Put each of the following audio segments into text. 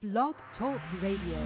Blog Talk Radio.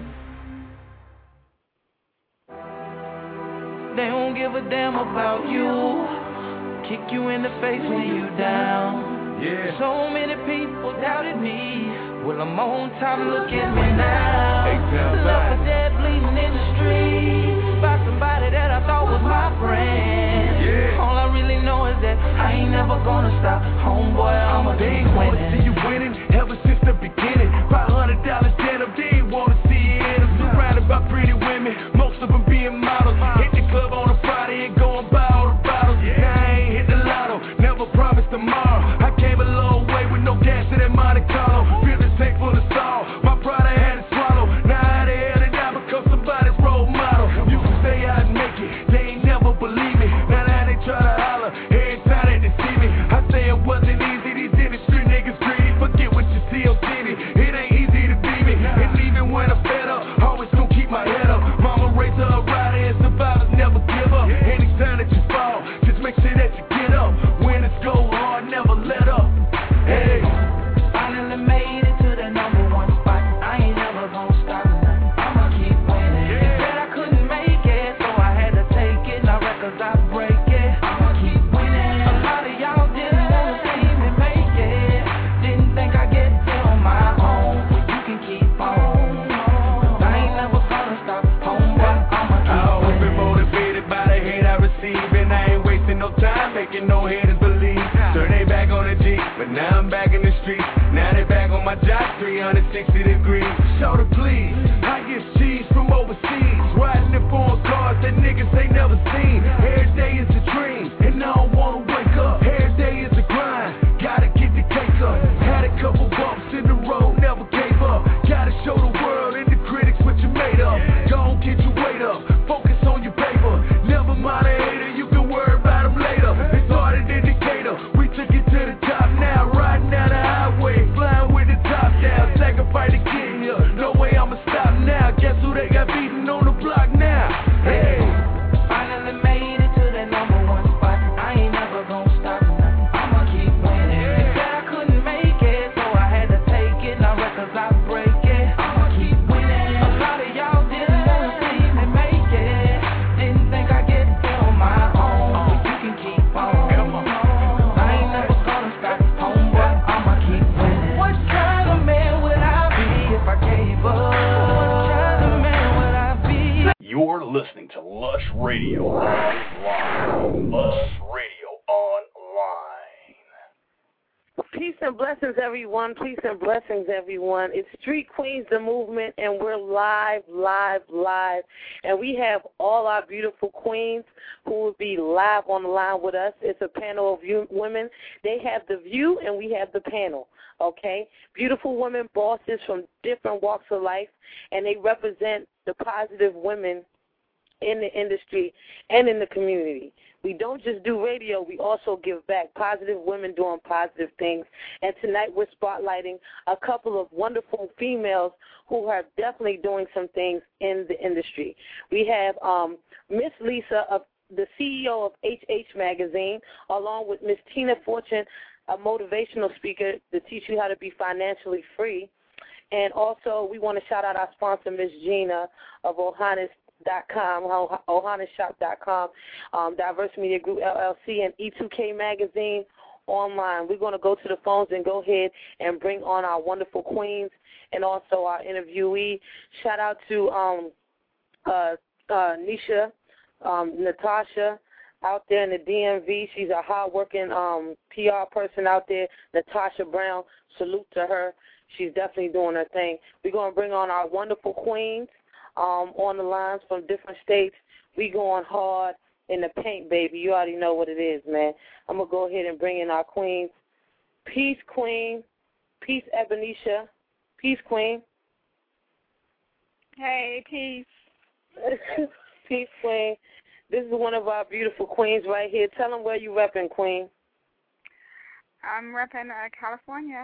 They don't give a damn about you. Kick you in the face when you down. Yeah. So many people doubted me. Well, I'm on top, look at me now. Left for dead, bleeding in the street by somebody that I thought was my friend. Yeah. All I really know is that I ain't never gonna stop. Homeboy, I'm a big winner. See you winning ever since the beginning. $500 dead up, they ain't wanna see you in them. Surrounded by pretty women, most of them being models. Hit the club on a Friday and go and buy all the bottles. Now I ain't hit the lotto, never promised tomorrow. I came a long way with no gas in that Monte Carlo. Feel the tank full of salt, my pride I had to swallow. Now how the hell did I become somebody's role model? You can say I'd make it, they ain't never believe me. Now they try to holler, every time that they see me. I say it wasn't easy, these industry niggas greedy. Forget what you see on TV, it ain't easy to be me. And even when I'm fed up, always gonna keep my head up. Mama raised her a rider and survivors never give up. Anytime that you fall, just make sure that you get up. Winners go hard, never let up. Hey, Finally made it to the number one spot. I ain't never gonna stop. I'ma keep winning. They said I couldn't make it, so I had to take it. Now records I break it. I'ma keep winning. A lot of y'all didn't wanna see me make it. Didn't think I'd get there on my own. Well, you can keep on. 'Cause I ain't never gonna stop. Homeboy, I'ma I keep always been winning. motivated by the hate I receive, and I ain't wasting no time making no haters believe. Turn they back on the G, but now I'm back in the streets. Now they back on my job, 360 degrees. Shoulder please, I get cheese from overseas. Riding in foreign cars that niggas ain't never seen. Every day is a dream, and I don't wanna wake up. Every day is a grind, gotta get the cake up. Had a couple bumps in the road, never gave up. Gotta show the world and the critics what you made of. Don't get your weight up, focus on your paper. Never mind a hater, you can worry about them later. It started indicator, we took it to the top now. Riding down the highway, flying with the top down. Sacrifice to get here, no way I'ma stop now. Guess who they got beating on the block now? Hey, Finally made it to the number one spot. I ain't never gonna stop. I'ma keep winning. They said I couldn't make it, so I had to take it. Now records I break it. I'ma keep winning. A lot of y'all didn't wanna see me make it. Didn't think I'd get there on my own. But you can keep on. come on. 'Cause I ain't never gonna stop. Homeboy, I'ma keep winning. What kind of man would I be if I gave up? What kind of man would I be? You're listening to Lush Radio Online. Lush Radio Online. Peace and blessings, everyone. Peace and blessings, everyone. It's Street Queens, the movement, and we're live. And we have all our beautiful queens who will be live on the line with us. It's a panel of women. They have the view, and we have the panel, okay? Beautiful women, bosses from different walks of life, and they represent the positive women in the industry and in the community. We don't just do radio, we also give back. Positive women doing positive things. And tonight we're spotlighting a couple of wonderful females who are definitely doing some things in the industry. We have Miss Lisa, the CEO of HH Magazine, along with Miss Tina Fortune, a motivational speaker to teach you how to be financially free. And also we want to shout out our sponsor, Miss Gina of OhanaShop.com, Diverse Media Group LLC, and E2K Magazine online. We're going to go to the phones and go ahead and bring on our wonderful queens and also our interviewee. Shout out to Nisha, Natasha out there in the DMV. She's a hard-working PR person out there, Natasha Brown. Salute to her. She's definitely doing her thing. We're going to bring on our wonderful queens on the lines from different states. We going hard in the paint, baby. You already know what it is, man. I'm going to go ahead and bring in our queens. Peace, Queen. Peace, Ebenesia. Peace, Queen. Hey, peace. Peace, Queen. This is one of our beautiful queens right here. Tell them where you repping, Queen. I'm repping California.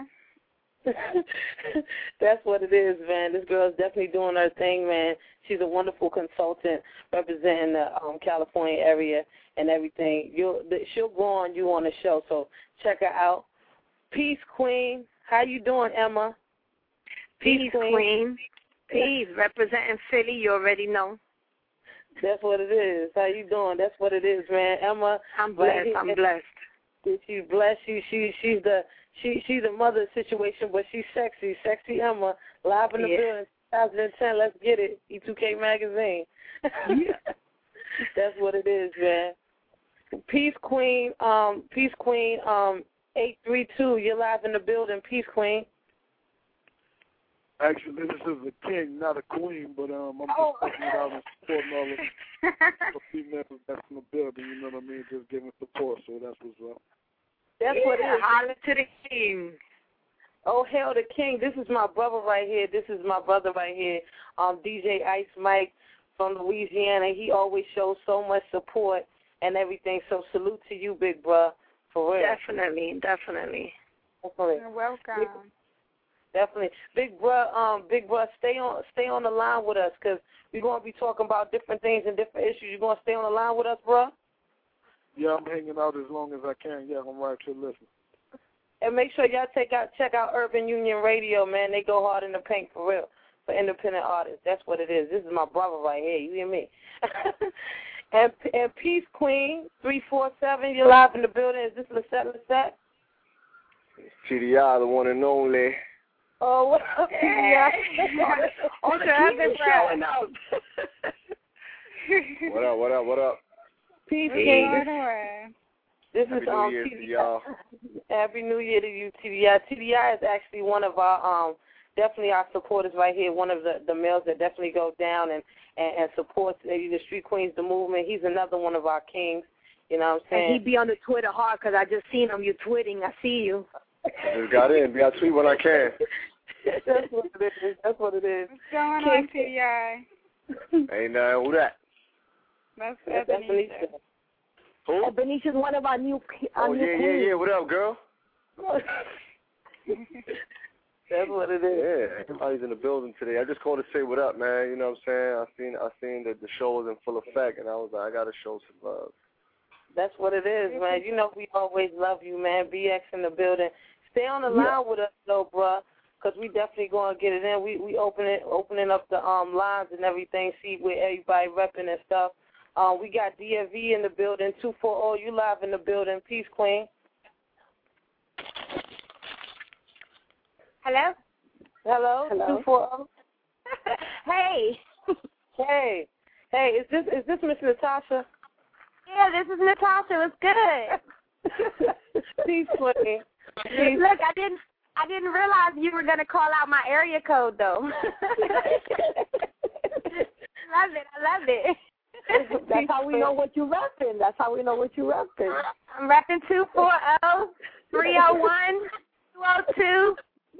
That's what it is, man. This girl's definitely doing her thing, man. She's a wonderful consultant representing the California area and everything. She'll go on you on the show, so check her out. Peace, Queen. How you doing, Emma? Peace, Queen. Peace. Representing Philly, you already know. That's what it is. How you doing? That's what it is, man. Emma. I'm blessed. I'm blessed. She's blessed. She's the mother situation, but she's sexy. Sexy Emma, live in the building, 2010. Let's get it. E2K Magazine. That's what it is, man. Peace Queen. 832. You're live in the building. Peace Queen. Actually, this is a king, not a queen, but I'm just putting it out and supporting all the females that's in the building, you know what I mean? Just giving support, so that's what's up. That's what it is. Holler to the king. Oh, hell, the king. This is my brother right here. This is my brother right here, DJ Ice Mike from Louisiana. He always shows so much support and everything, so salute to you, big bro, for real. Definitely. You're welcome. Definitely. Big bro, stay on the line with us because we're going to be talking about different things and different issues. You going to stay on the line with us, bro? Yeah, I'm hanging out as long as I can. Yeah, I'm right to listen. And make sure y'all check out Urban Union Radio, man. They go hard in the paint for real, for independent artists. That's what it is. This is my brother right here. You hear me? and Peace Queen, 347, you're live in the building. Is this Lisette? TDI, the one and only. Oh, what up, TDI? On the keep showing up. What up? Peace King. This Happy is New Year to y'all. Happy New Year to you, TDI. TDI is actually one of our definitely our supporters right here. One of the males that definitely go down and supports the Street Queens, the movement. He's another one of our kings. You know what I'm saying? And he be on the Twitter hard because I just seen him. You tweeting. I see you. Just got in. I tweet when I can. That's what it is. That's what it is. What's going on, TDI? Ain't nothing. Who that? That's Benicia. Who? Benicia's one of our new queens. Yeah. What up, girl? That's what it is. Yeah, everybody's in the building today. I just called to say what up, man. You know what I'm saying? I seen that the show was in full effect, and I was like, I got to show some love. That's what it is, man. You know we always love you, man. BX in the building. Stay on the line with us, though, bruh, because we definitely going to get it in. We opening up the lines and everything, see where everybody repping and stuff. We got DFV in the building, 240. You live in the building. Peace, Queen. Hello? 240. Hey. Hey, is this Miss Natasha? Yeah, this is Natasha. What's good? Peace, Queen. Look, I didn't realize you were gonna call out my area code though. I love it. That's how we know what you're repping. I'm repping 240-301-202.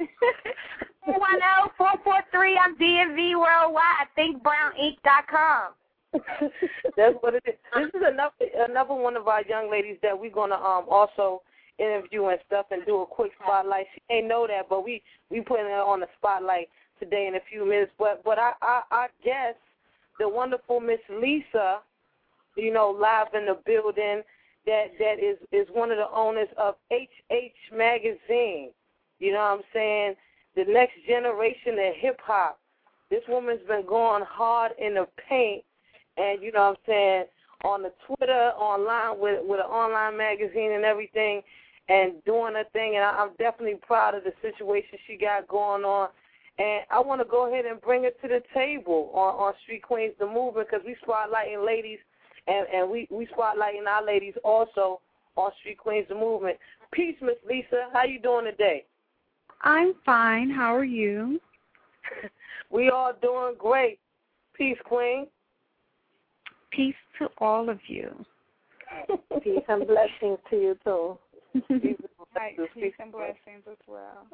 410-443. I'm DMV Worldwide. ThinkBrownInc.com. That's what it is. This is another one of our young ladies that we're gonna also interview and stuff and do a quick spotlight. She ain't know that, but we putting her on the spotlight today in a few minutes. But I guess the wonderful Miss Lisa, you know, live in the building, that is one of the owners of HH Magazine. You know what I'm saying? The next generation of hip-hop. This woman's been going hard in the paint, and, you know what I'm saying, on the Twitter, online, with an online magazine and everything, and doing her thing, and I'm definitely proud of the situation she got going on. And I want to go ahead and bring her to the table on Street Queens, the movement, because we spotlighting ladies, and we spotlighting our ladies also on Street Queens, the movement. Peace, Miss Lisa. How you doing today? I'm fine. How are you? We all doing great. Peace, Queen. Peace to all of you. Peace and blessings to you, too. Peace and blessings as well.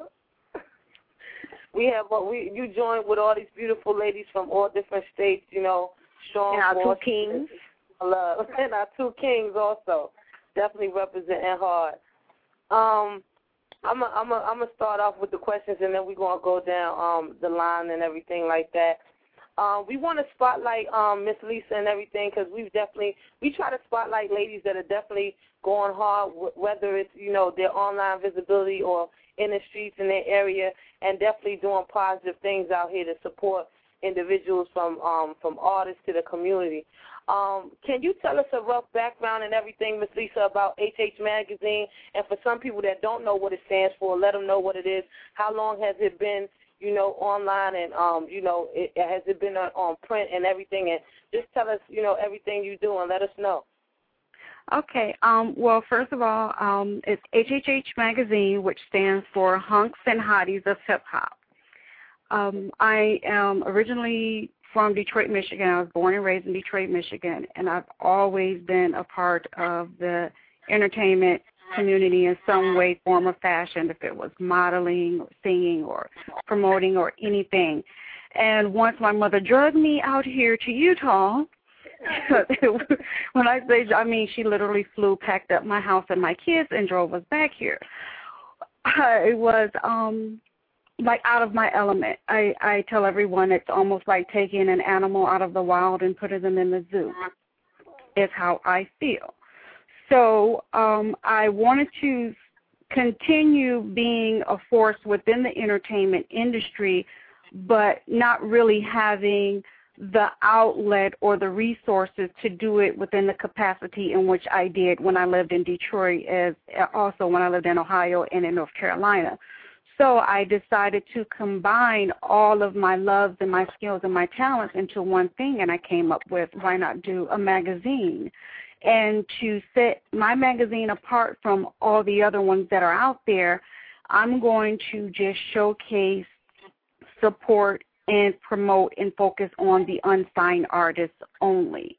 You joined with all these beautiful ladies from all different states, you know, strong. And our two kings. And our two kings also. Definitely representing hard. I'm gonna start off with the questions, and then we're gonna go down the line and everything like that. We want to spotlight Miss Lisa and everything because we try to spotlight ladies that are definitely going hard, whether it's, you know, their online visibility or in the streets in their area, and definitely doing positive things out here to support individuals from artists to the community. Can you tell us a rough background and everything, Ms. Lisa, about HH Magazine? And for some people that don't know what it stands for, let them know what it is. How long has it been, online and, has it been on print and everything? And just tell us, everything you do and let us know. Okay. Well, first of all, it's HHH Magazine, which stands for Hunks and Hotties of Hip Hop. I am originally from Detroit, Michigan. I was born and raised in Detroit, Michigan, and I've always been a part of the entertainment community in some way, form, or fashion, if it was modeling or singing or promoting or anything. And once my mother drugged me out here to Utah, when I say, she literally flew, packed up my house and my kids and drove us back here. It was like out of my element. I tell everyone it's almost like taking an animal out of the wild and putting them in the zoo. Is how I feel. So I wanted to continue being a force within the entertainment industry, but not really having the outlet or the resources to do it within the capacity in which I did when I lived in Detroit, as also when I lived in Ohio and in North Carolina. So I decided to combine all of my loves and my skills and my talents into one thing, and I came up with, why not do a magazine? And to set my magazine apart from all the other ones that are out there, I'm going to just showcase, support, and promote and focus on the unsigned artists only.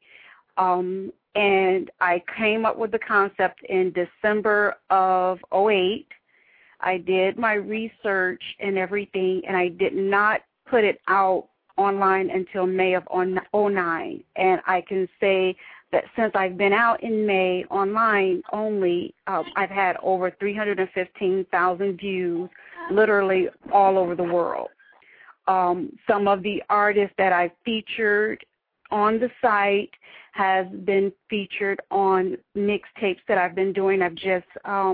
And I came up with the concept in December of 2008. I did my research and everything, and I did not put it out online until May of 2009. And I can say that since I've been out in May online only, I've had over 315,000 views, literally all over the world. Some of the artists that I've featured on the site has been featured on mixtapes that I've been doing. I've just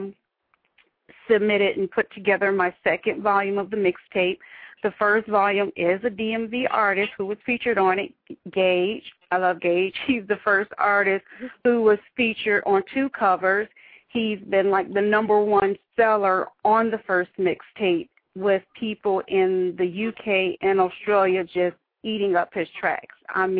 submitted and put together my second volume of the mixtape. The first volume is a DMV artist who was featured on it, Gage. I love Gage. He's the first artist who was featured on 2 covers. He's been like the #1 seller on the first mixtape, with people in the UK and Australia just eating up his tracks.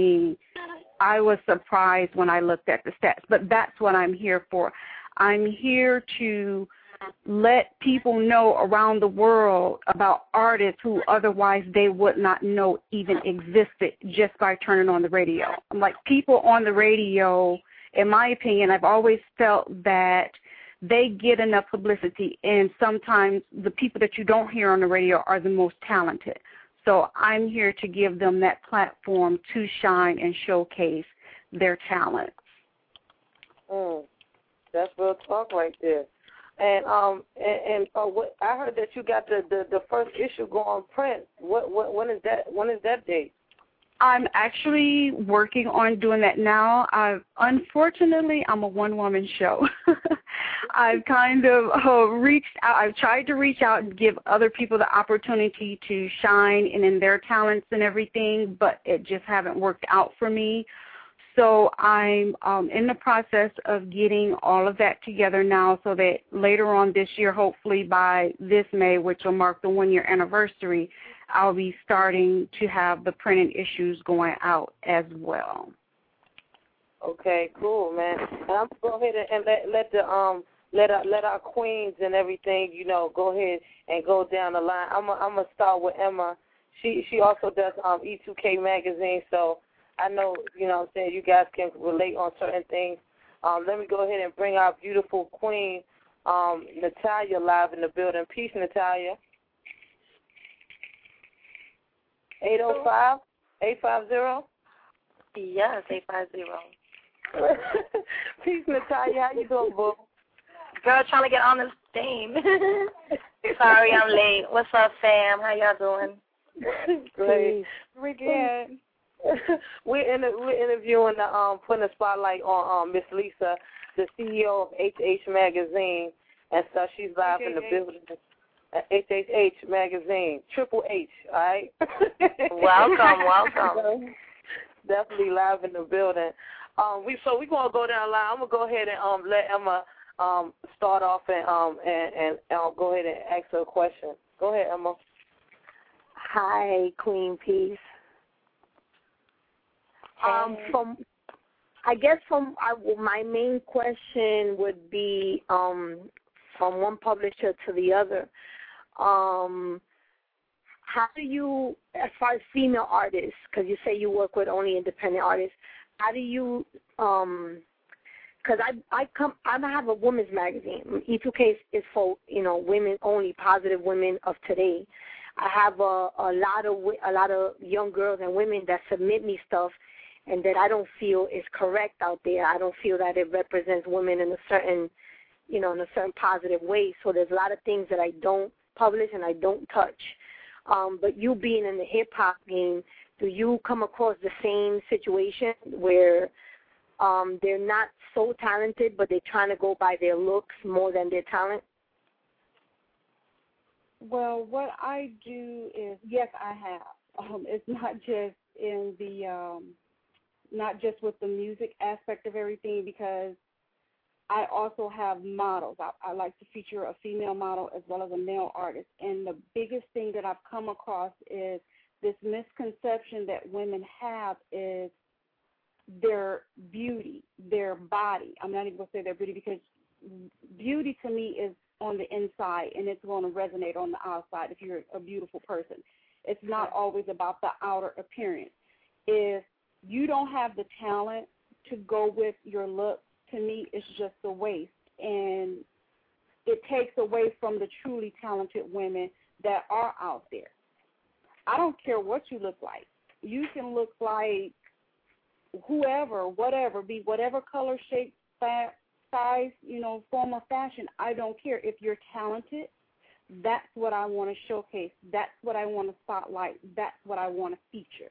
I was surprised when I looked at the stats, but that's what I'm here for. I'm here to let people know around the world about artists who otherwise they would not know even existed just by turning on the radio. Like, people on the radio, in my opinion, I've always felt that they get enough publicity, and sometimes the people that you don't hear on the radio are the most talented. So I'm here to give them that platform to shine and showcase their talents. That's real talk right there. And what, I heard that you got the first issue go on print. When is that? When is that date? I'm actually working on doing that now. Unfortunately, I'm a one-woman show. I've kind of reached out. I've tried to reach out and give other people the opportunity to shine and in their talents and everything, but it just haven't worked out for me. So I'm in the process of getting all of that together now so that later on this year, hopefully by this May, which will mark the 1-year anniversary, I'll be starting to have the printed issues going out as well. Okay, cool, man. And I'm gonna go ahead and let our queens and everything, go ahead and go down the line. I'm gonna start with Emma. She also does E2K magazine, so I know, what I'm saying, you guys can relate on certain things. Let me go ahead and bring our beautiful queen, Natalia, live in the building. Peace, Natalia. 805? 850? Yes, 850. Peace, Natalia. How you doing, boo? Girl, trying to get on this theme. Sorry, I'm late. What's up, fam? How y'all doing? Great. We're good. We're interviewing, putting a spotlight on Miss Lisa, the CEO of HH Magazine, and so she's live in the building. HHH Magazine, Triple H, all right? Welcome. Definitely live in the building. We're going to go down the line. I'm going to go ahead and let Emma start off and go ahead and ask her a question. Go ahead, Emma. Hi, Queen Peace. My main question would be from one publisher to the other. How do you, as far as female artists, because you say you work with only independent artists, how do you, because I have a women's magazine. E2K is for, women only, positive women of today. I have a lot of young girls and women that submit me stuff and that I don't feel is correct out there. I don't feel that it represents women in a certain positive way. So there's a lot of things that I don't publish and I don't touch. But you being in the hip-hop game, do you come across the same situation where they're not so talented, but they're trying to go by their looks more than their talent? Well, what I do is, yes, I have. It's not just in the, not just with the music aspect of everything, because I also have models. I like to feature a female model as well as a male artist. And the biggest thing that I've come across is this misconception that women have is their beauty, their body. I'm not even going to say their beauty, because beauty to me is on the inside, and it's going to resonate on the outside if you're a beautiful person. It's not always about the outer appearance. If you don't have the talent to go with your look, to me, it's just a waste. And it takes away from the truly talented women that are out there. I don't care what you look like. You can look like whoever, whatever, be whatever color, shape, size, form of fashion. I don't care. If you're talented, that's what I want to showcase. That's what I want to spotlight. That's what I want to feature.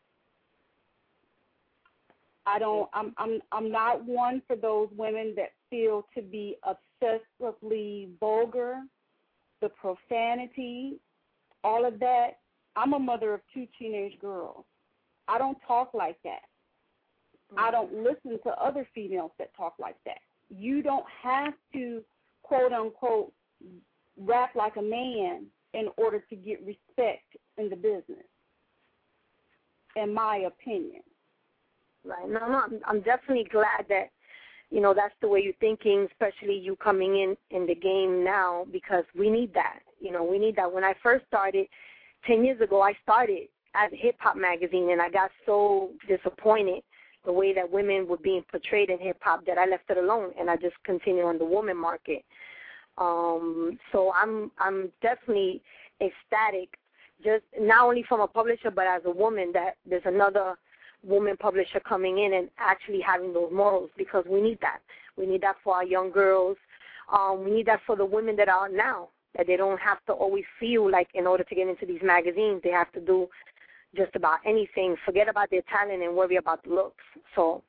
I'm not one for those women that feel to be obsessively vulgar, the profanity, all of that. I'm a mother of 2 teenage girls. I don't talk like that. I don't listen to other females that talk like that. You don't have to, quote unquote, rap like a man in order to get respect in the business, in my opinion. Right. No, I'm definitely glad that, that's the way you're thinking, especially you coming in the game now, because we need that. We need that. When I first started, 10 years ago, I started as a hip-hop magazine, and I got so disappointed the way that women were being portrayed in hip-hop that I left it alone, and I just continued on the woman market. So I'm definitely ecstatic, just not only from a publisher, but as a woman, that there's another woman publisher coming in and actually having those morals, because we need that. We need that for our young girls. We need that for the women that are now, that they don't have to always feel like in order to get into these magazines, they have to do just about anything, forget about their talent and worry about the looks. So,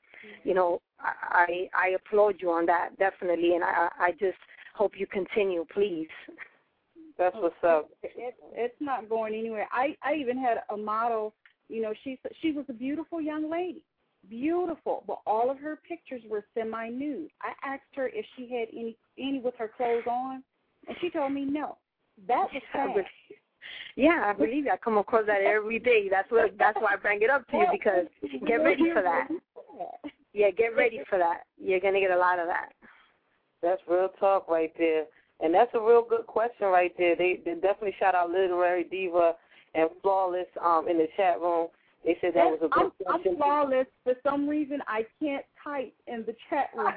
I applaud you on that, definitely, and I just hope you continue, please. That's what's up. It's not going anywhere. I even had a model, she was a beautiful young lady, beautiful, but all of her pictures were semi-nude. I asked her if she had any with her clothes on, and she told me no. That was sad. Yeah, I believe I come across that every day. That's why I bring it up to you, because get ready for that. Yeah, get ready for that. You're going to get a lot of that. That's real talk right there. And that's a real good question right there. They definitely shout out Literary Diva and Flawless in the chat room. They said that was a good question. I'm flawless. For some reason, I can't type in the chat room.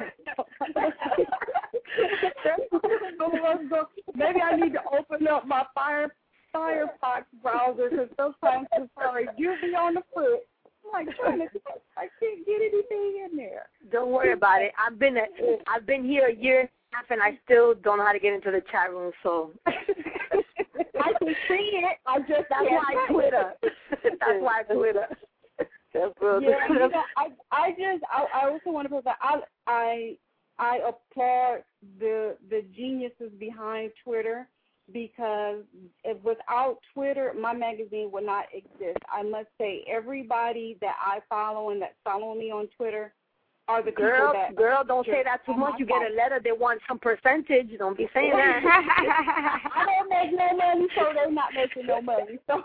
Maybe I need to open up my Firefox browser, because sometimes Safari gives me on the foot. I'm like, I can't get anything in there. Don't worry about it. I've been here a year and a half, and I still don't know how to get into the chat room. So I can see it. That's why I Twitter. That's why I Twitter. That's real. Yeah, I also want to put that I applaud the geniuses behind Twitter, because without Twitter, my magazine would not exist. I must say, everybody that I follow and that's following me on Twitter are the people that... Girl, don't say that too much. You get a letter, they want some percentage. Don't be saying that. I don't make no money, so they're not making no money. So,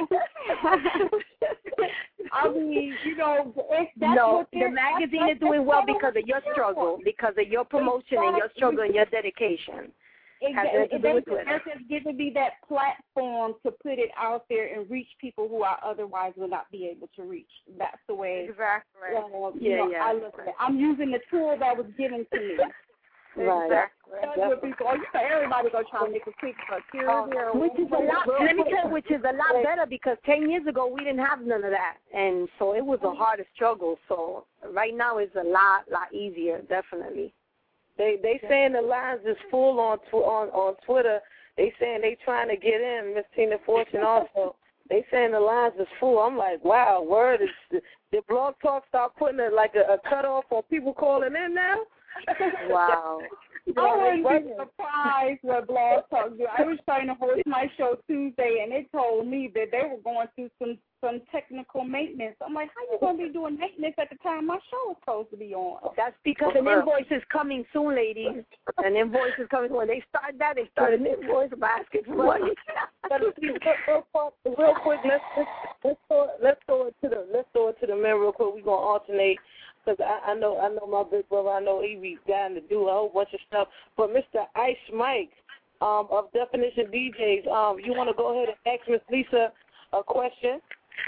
I mean, you know, the magazine is doing well because of your struggle, because of your promotion and your struggle and your dedication. They're just giving me that platform to put it out there and reach people who I otherwise would not be able to reach. That's the way. Exactly. I look at it. I'm using the tool that was given to me. Right. Exactly. Everybody gonna try to make a quick which is a lot. Let me tell you, which is a lot better because 10 years ago we didn't have none of that, and so it was a harder struggle. So right now it's a lot easier, definitely. They saying the lines is full on Twitter. They saying they trying to get in. Miss Tina Fortune also. They saying the lines is full. I'm like, wow, word is the Blog Talk start putting a cutoff on people calling in now. Wow. I wouldn't be surprised what Blog Talk do. I was trying to host my show Tuesday, and they told me that they were going through some technical maintenance. I'm like, how you going to be doing maintenance at the time my show is supposed to be on? That's because an invoice is coming soon, ladies. An invoice is coming. When they start that, they start an invoice asking for money. But real quick, let's go into the men real quick. We're gonna alternate. Because I know my big brother, I know he be down to do a whole bunch of stuff. But Mr. Ice Mike of Definition DJs, you want to go ahead and ask Miss Lisa a question?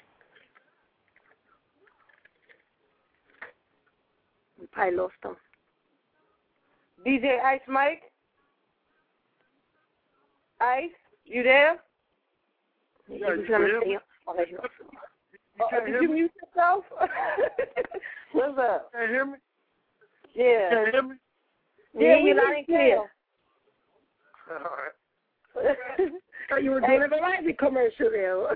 I lost him. DJ Ice Mike? Ice, you there? Yeah, you can hear me? Did you mute yourself? What's up? Can you hear me? Yeah. Can you hear me? Yeah, we loud and clear. All right. So you were doing a variety commercial there.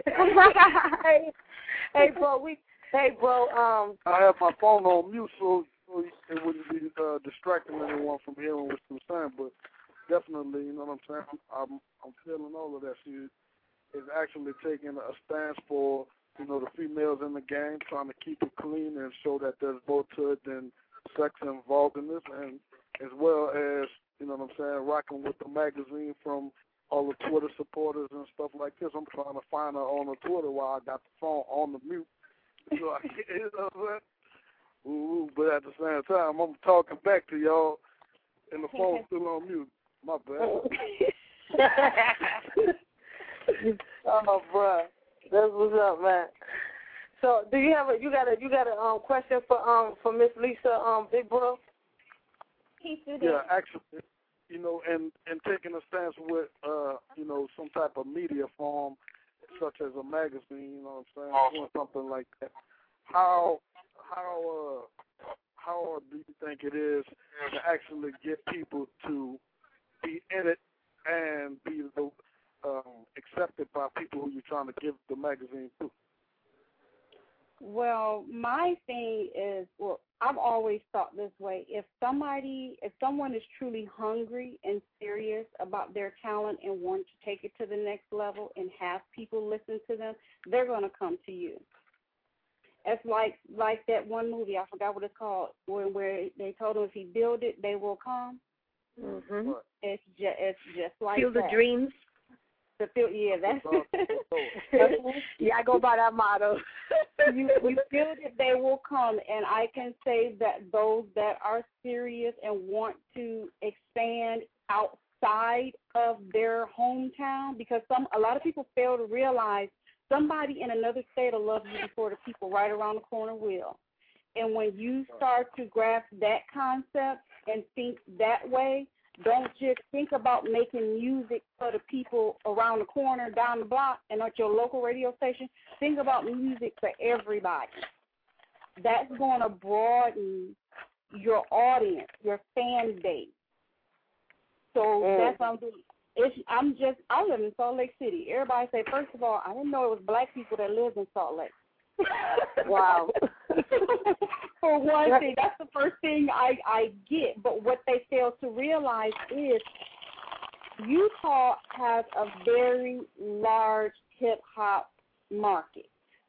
Hey, bro. I have my phone on mute so it wouldn't be distracting anyone from hearing what you're saying. But definitely, you know what I'm saying. I'm feeling all of that. She is actually taking a stance for, you know, the females in the game, trying to keep it clean and show that there's both hood and sex involved in this, and as well as, you know what I'm saying, rocking with the magazine from all the Twitter supporters and stuff like this. I'm trying to find her on the Twitter while I got the phone on the mute. So I, you know what I'm saying? Ooh, but at the same time, I'm talking back to y'all, and the phone's still on mute. My bad. Oh, bruh. That's what's up, man. So, do you have you got a question for Miss Lisa, Big Bro? Yeah, actually, you know, and taking a stance with you know, some type of media form such as a magazine, you know what I'm saying, doing something like that. How do you think it is to actually get people to be in it and be accepted by people who you're trying to give the magazine to? Well, my thing is, I've always thought this way. If someone is truly hungry and serious about their talent and want to take it to the next level and have people listen to them, they're going to come to you. It's like that one movie, I forgot what it's called, where they told him if he build it, they will come. Mm-hmm. It's just like Field that. of Dreams. That's yeah, I go by that motto. you build it, they will come, and I can say that those that are serious and want to expand outside of their hometown, because a lot of people fail to realize somebody in another state will love you before the people right around the corner will. And when you start to grasp that concept and think that way, don't just think about making music for the people around the corner, down the block, and at your local radio station. Think about music for everybody. That's going to broaden your audience, your fan base. So that's what I'm doing. I live in Salt Lake City. Everybody say, first of all, I didn't know it was black people that lived in Salt Lake. Wow. For one thing, that's the first thing I get. But what they fail to realize is Utah has a very large hip-hop market.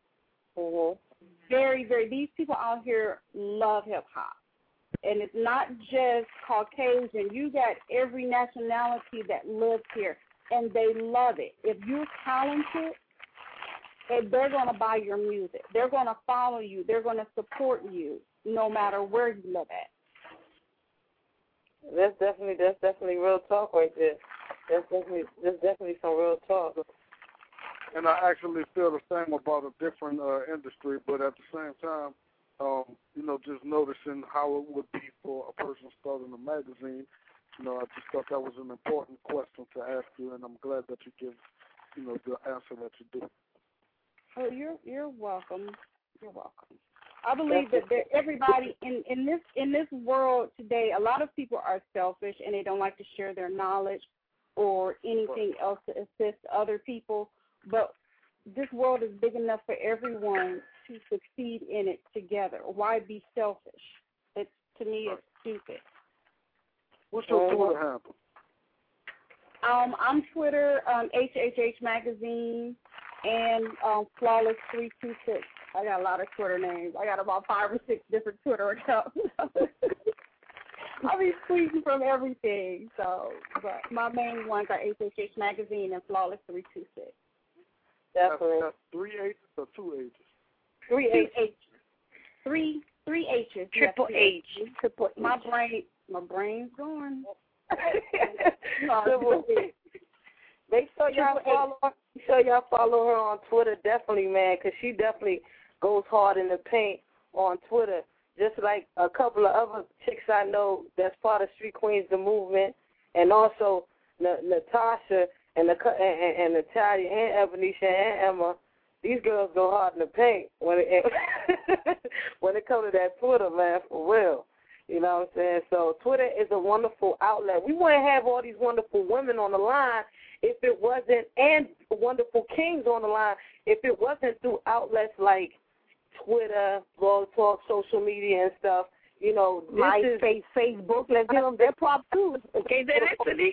Very, very. These people out here love hip-hop. And it's not just Caucasian. You got every nationality that lives here, and they love it. If you're talented, they're going to buy your music. They're going to follow you. They're going to support you no matter where you live at. That's definitely real talk right there. That's definitely some real talk. And I actually feel the same about a different industry, but at the same time, just noticing how it would be for a person starting a magazine, I just thought that was an important question to ask you, and I'm glad that you give, the answer that you do. Oh, you're welcome. You're welcome. I believe that everybody in this world today, a lot of people are selfish and they don't like to share their knowledge or anything else to assist other people. But this world is big enough for everyone to succeed in it together. Why be selfish? To me, it's stupid. What's your Twitter handle? I'm Twitter, HHH Magazine, and Flawless 326. I got a lot of Twitter names. I got about 5 or 6 different Twitter accounts. I'll be tweeting from everything. So, but my main ones are HHH Magazine and Flawless 326. Definitely. That's 3 H's or 2 H's? 3 H's. Three H's. Triple H. My brain's going. Make sure y'all follow her on Twitter, definitely, man, because she definitely goes hard in the paint on Twitter. Just like a couple of other chicks I know that's part of Street Queens, the movement, and also Natasha and Natalia and Ebeneisha and Emma. These girls go hard in the paint when it comes to that Twitter, man, for real. You know what I'm saying? So Twitter is a wonderful outlet. We wouldn't have all these wonderful women on the line if it wasn't, and wonderful kings on the line, if it wasn't through outlets like Twitter, Blog Talk, social media and stuff. MySpace, Facebook, let's give them their prop too. Okay, they're listening.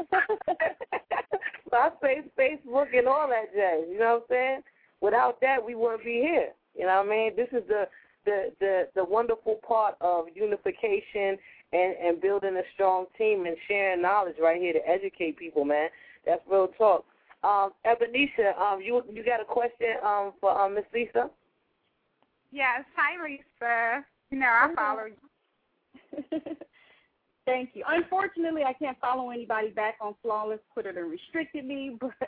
MySpace, Facebook, and all that jazz. You know what I'm saying? Without that, we wouldn't be here. You know what I mean? This is the wonderful part of unification and building a strong team and sharing knowledge right here to educate people, man. That's real talk. Ebeneisha, you got a question for Miss Lisa? Yes. Hi, Lisa. I follow you. Thank you. Unfortunately, I can't follow anybody back on Flawless. Twitter done restricted me, but.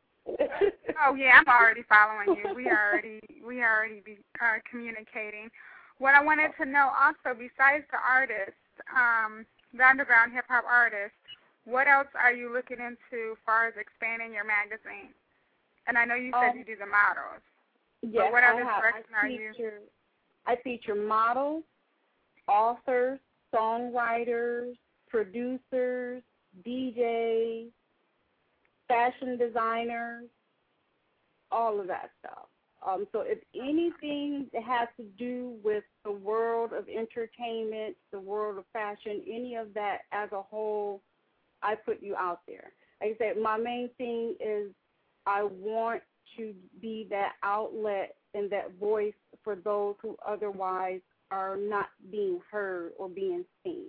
Oh yeah, I'm already following you. We already be communicating. What I wanted to know also, besides the artists, the underground hip hop artists, what else are you looking into as far as expanding your magazine? And I know you said you do the models. Yes, but what other direction are you? I feature models, authors, songwriters, producers, DJs, fashion designers, all of that stuff. So if anything that has to do with the world of entertainment, the world of fashion, any of that as a whole, I put you out there. Like I said, my main thing is I want to be that outlet and that voice for those who otherwise are not being heard or being seen.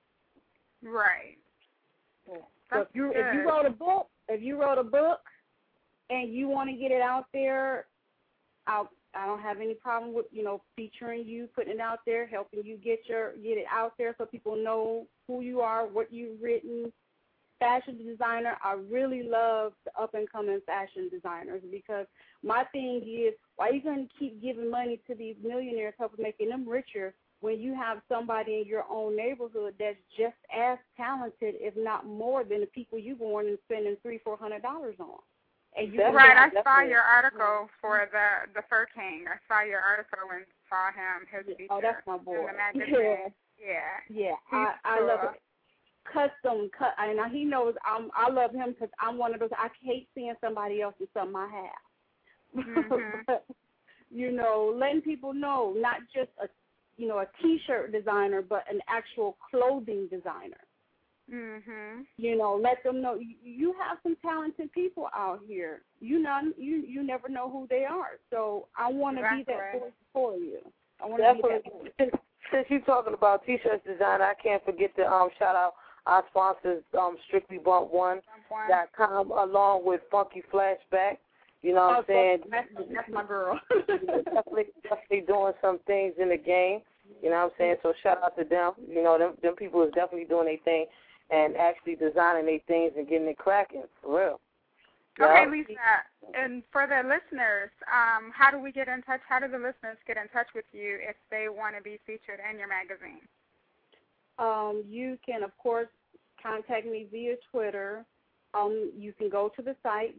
Right. Yeah. So if you wrote a book and you want to get it out there, I don't have any problem with featuring you, putting it out there, helping you get it out there so people know who you are, what you've written. Fashion designer, I really love the up-and-coming fashion designers because my thing is, why are you going to keep giving money to these millionaires, helping making them richer, when you have somebody in your own neighborhood that's just as talented, if not more, than the people you going and spending $300-400 on? And you right, I saw your article for the Fur King. I saw your article and saw him, his feature. Oh, that's my boy. In the magazine. Yeah. I love it. Custom cut, and he knows I love him because I'm one of those. I hate seeing somebody else do something I have. Mm-hmm. But, letting people know, not just a T-shirt designer, but an actual clothing designer. You know, let them know you have some talented people out here. You never know who they are. So I want to be that voice for you. I want to be that voice. Since you're talking about T-shirts design, I can't forget to shout out our sponsors, StrictlyBump1.com, along with Funky Flashback. You know what I'm saying? That's my girl. definitely doing some things in the game. You know what I'm saying? So shout out to them. You know, them people is definitely doing their thing and actually designing their things and getting it cracking, for real. Okay, Lisa, and for the listeners, how do we get in touch? How do the listeners get in touch with you if they want to be featured in your magazine? You can, of course, contact me via Twitter. You can go to the site,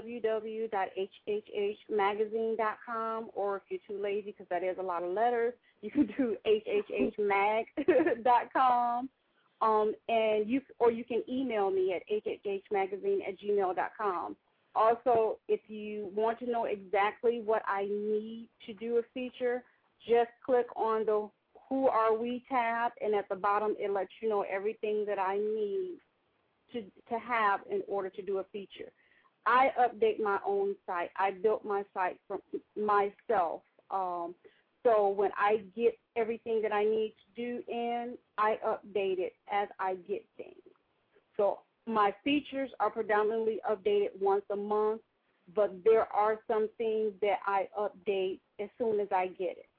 www.hhhmagazine.com, or if you're too lazy, because that is a lot of letters, you can do hhhmag.com. And you can email me at hhhmagazine@gmail.com. Also, if you want to know exactly what I need to do a feature, just click on the Who Are We tab, and at the bottom it lets you know everything that I need to have in order to do a feature. I update my own site. I built my site from myself. So when I get everything that I need to do in, I update it as I get things. So my features are predominantly updated once a month, but there are some things that I update as soon as I get it.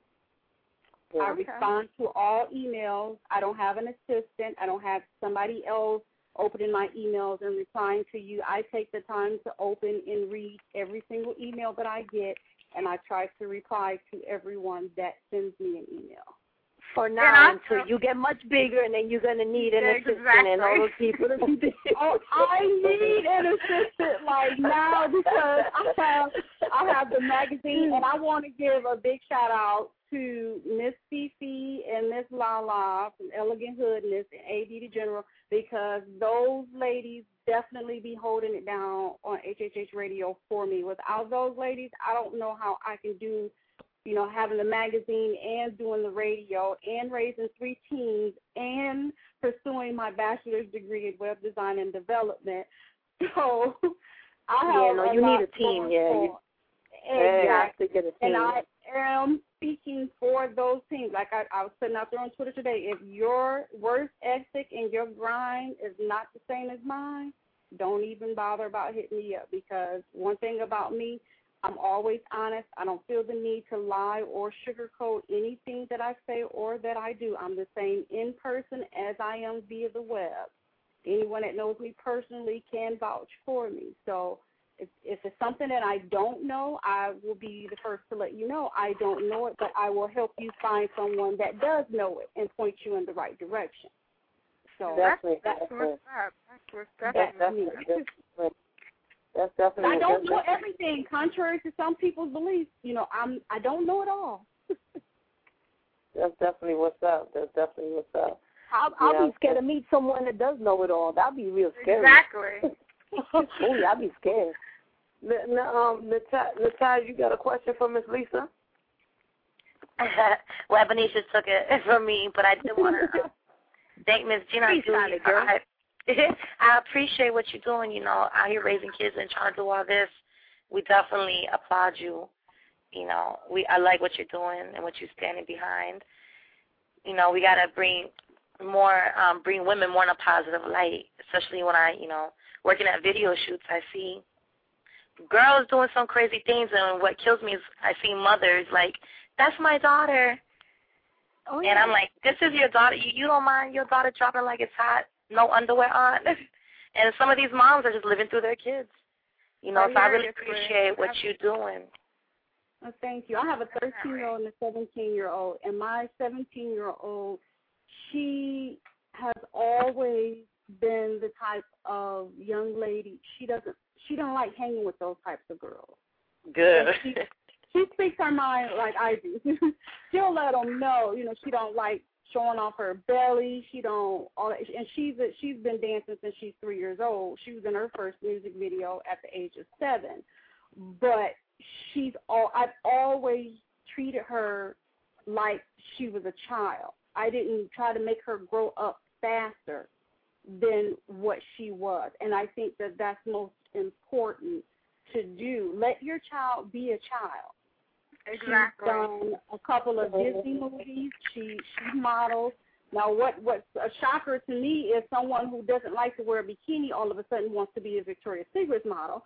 Okay. I respond to all emails. I don't have an assistant. I don't have somebody else opening my emails and replying to you. I take the time to open and read every single email that I get, and I try to reply to everyone that sends me an email. For now, until you get much bigger, and then you're going to need an assistant and all those people to be there. I need an assistant like now because I have the magazine, and I want to give a big shout out to Miss Fifi and Miss Lala from Elegant Hoodness and A.D. the General, because those ladies definitely be holding it down on HHH Radio for me. Without those ladies, I don't know how I can do, you know, having the magazine and doing the radio and raising 3 teens and pursuing my bachelor's degree in web design and development. So I have you need a team, Exactly. Get a team. And I am speaking for those teams. Like I was putting out there on Twitter today, if your work ethic and your grind is not the same as mine, don't even bother about hitting me up, because one thing about me, I'm always honest. I don't feel the need to lie or sugarcoat anything that I say or that I do. I'm the same in person as I am via the web. Anyone that knows me personally can vouch for me. So if it's something that I don't know, I will be the first to let you know I don't know it, but I will help you find someone that does know it and point you in the right direction. So that's what's up. That's definitely. I don't know everything, contrary to some people's beliefs. You know, I don't know it all. That's definitely what's up. I'll be scared to meet someone that does know it all. That'd be real scary. Exactly. Oh, yeah, I'd be scared. Natasha, you got a question for Miss Lisa? Well, Benicia took it from me, but I did want to thank Miss Gina. I appreciate what you're doing, you know, out here raising kids and trying to do all this. We definitely applaud you. You know, I like what you're doing and what you're standing behind. You know, we got to bring women more in a positive light, especially when working at video shoots, I see girls doing some crazy things, and what kills me is I see mothers like, that's my daughter. Oh, yeah. And I'm like, this is your daughter. You don't mind your daughter dropping like it's hot, no underwear on? And some of these moms are just living through their kids. You know, so I really appreciate what you're doing. Well, thank you. I have a 13-year-old and a 17-year-old, and my 17-year-old, she has always been the type of young lady. She don't like hanging with those types of girls. Good. She speaks her mind like I do. She'll let them know, you know, she don't like showing off her belly. She don't all that. And she's been dancing since she's 3 years old. She was in her first music video at the age of 7. But I've always treated her like she was a child. I didn't try to make her grow up faster. than what she was. And I think that that's most important to do. Let your child be a child. Exactly. She's done a couple of Disney movies. She models. Now, what's a shocker to me is someone who doesn't like to wear a bikini all of a sudden wants to be a Victoria's Secret model.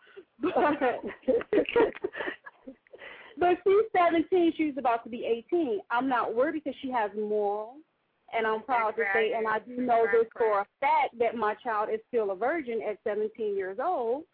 But she's 17. She's about to be 18. I'm not worried because she has morals, and I'm proud to say, and I do know this for a fact, that my child is still a virgin at 17 years old,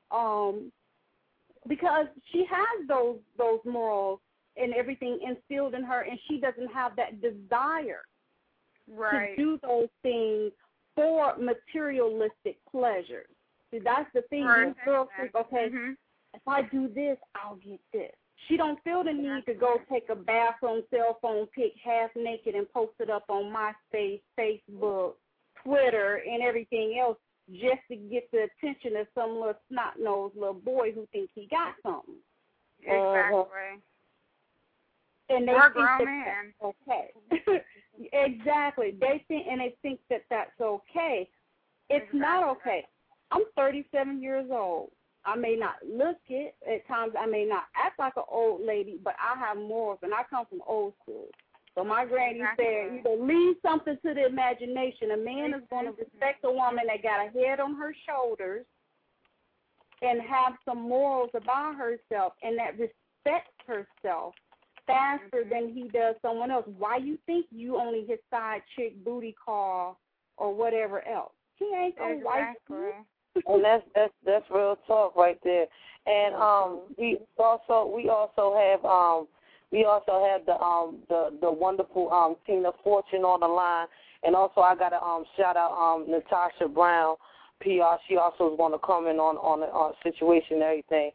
because she has those morals and everything instilled in her, and she doesn't have that desire to do those things for materialistic pleasures. See, that's the thing. Girls think, okay, if I do this, I'll get this. She don't feel the need to go take a bathroom cell phone pic half naked and post it up on MySpace, Facebook, Twitter, and everything else just to get the attention of some little snot-nosed little boy who thinks he got something. Exactly. And they or think grown that man. that's okay. Exactly. They think that that's okay. It's not okay. I'm 37 years old. I may not look it. At times I may not act like an old lady, but I have morals, and I come from old school. So my granny said, either leave something to the imagination. A man is going to respect a woman that got a head on her shoulders and have some morals about herself, and that respects herself faster than he does someone else. Why you think you only his side chick, booty call, or whatever else? He ain't gonna wife you. And that's real talk right there. And we also have the wonderful Tina Fortune on the line, and also I gotta shout out Natasha Brown, PR. She also is going to comment on the situation and everything.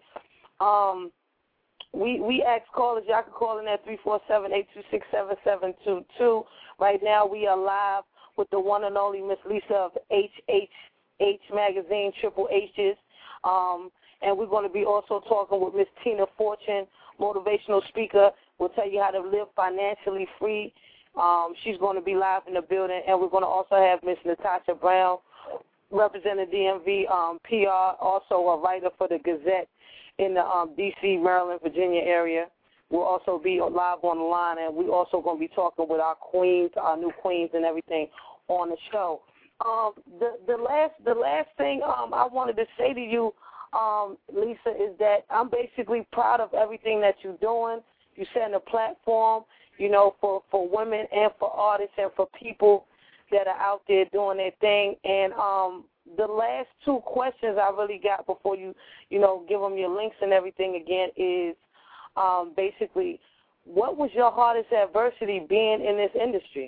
We ask callers, y'all can call in at 347-826-7722. Right now we are live with the one and only Miss Lisa of HHH Magazine, Triple H's. And we're going to be also talking with Miss Tina Fortune, motivational speaker. We'll tell you how to live financially free. She's going to be live in the building. And we're going to also have Miss Natasha Brown, representing DMV PR, also a writer for the Gazette in the D.C., Maryland, Virginia area. We'll also be live on the line, and we're also going to be talking with our queens, our new queens and everything on the show. The last thing I wanted to say to you, Lisa, is that I'm basically proud of everything that you're doing. You're setting a platform, for women and for artists and for people that are out there doing their thing. And the last two questions I really got before you give them your links and everything again is basically, what was your hardest adversity being in this industry?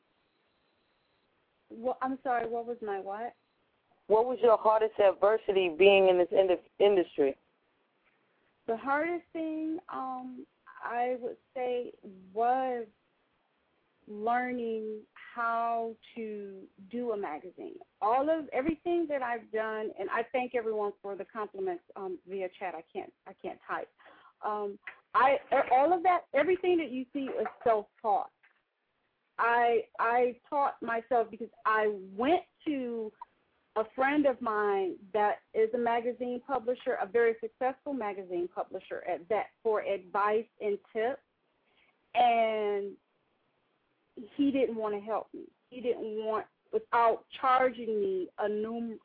Well, I'm sorry, what was my what? What was your hardest adversity being in this industry? The hardest thing, I would say, was learning how to do a magazine. Everything that I've done, and I thank everyone for the compliments via chat. I can't type. All of that, everything that you see is self-taught. I taught myself because I went to a friend of mine that is a magazine publisher, a very successful magazine publisher at that, for advice and tips, and he didn't want to help me. He didn't want, without charging me an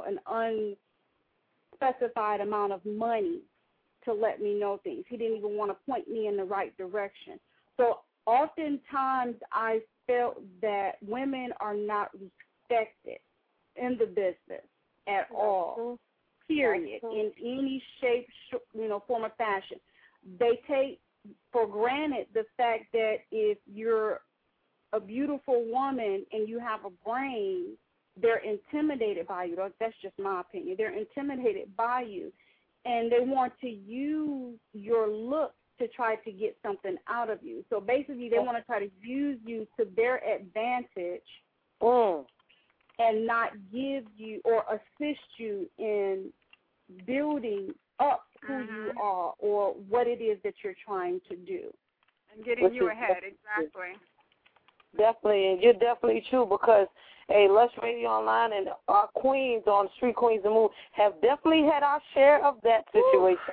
unspecified amount of money to let me know things. He didn't even want to point me in the right direction. So oftentimes I felt that women are not respected in the business at all, period, in any shape, form or fashion. They take for granted the fact that if you're a beautiful woman and you have a brain, they're intimidated by you. That's just my opinion. They're intimidated by you, and they want to use your look to try to get something out of you. So basically they want to try to use you to their advantage and not give you or assist you in building up who you are or what it is that you're trying to do. And getting you ahead, exactly. Definitely, and you're definitely true because, hey, Lush Radio Online and our queens on Street Queens the Move have definitely had our share of that situation.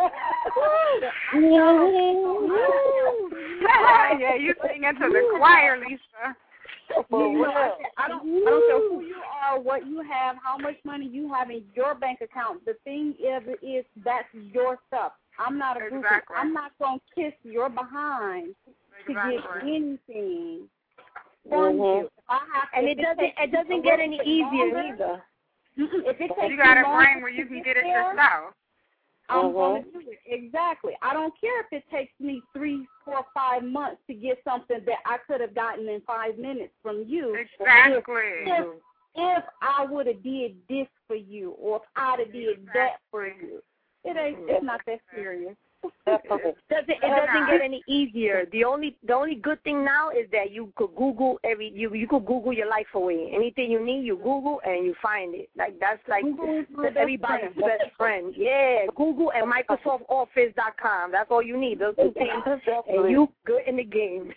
Yeah, you sing into the choir, Lisa. I don't care who you are, what you have, how much money you have in your bank account. The thing is that's your stuff. I'm not a groupie. Exactly. I'm not going to kiss your behind to get anything from you. It doesn't get any easier either. If it takes you got a longer brain where you can get it yourself. I'm going to do it. Exactly. I don't care if it takes me 3, 4, 5 months to get something that I could have gotten in 5 minutes from you. Exactly. If I would have did this for you, or if I'd have did that for you, it's not that serious. It doesn't get any easier. The only good thing now is that you could Google you could Google your life away. Anything you need, you Google and you find it. Like that's like everybody's best friend. Yeah, Google and MicrosoftOffice.com. That's all you need. Those two things, and you good in the game.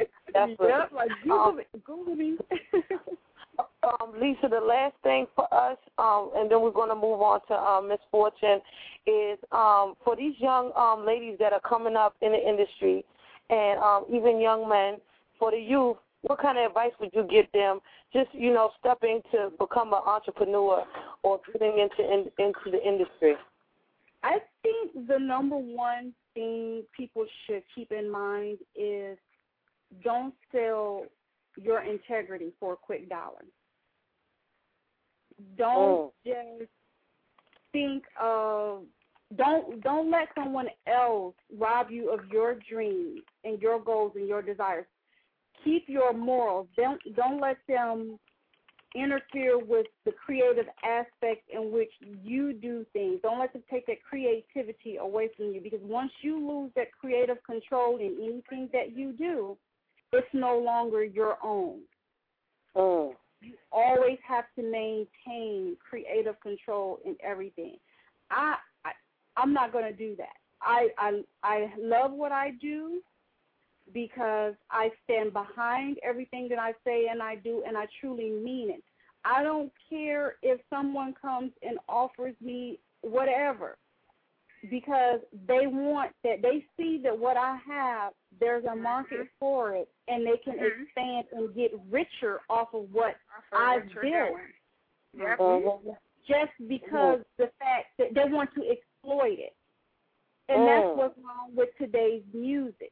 Google me. Lisa, the last thing for us, and then we're going to move on to Miss Fortune, is for these young ladies that are coming up in the industry and even young men, for the youth, what kind of advice would you give them just, stepping to become an entrepreneur or getting into the industry? I think the number one thing people should keep in mind is don't sell your integrity for a quick dollar. Don't just think of, don't let someone else rob you of your dreams and your goals and your desires. Keep your morals. Don't let them interfere with the creative aspect in which you do things. Don't let them take that creativity away from you, because once you lose that creative control in anything that you do, it's no longer your own. You always have to maintain creative control in everything. I'm not going to do that. I love what I do because I stand behind everything that I say and I do, and I truly mean it. I don't care if someone comes and offers me whatever, because they want that. They see that what I have, there's a market for it, and they can expand and get richer off of what I've built. Just because the fact that they want to exploit it. And that's what's wrong with today's music.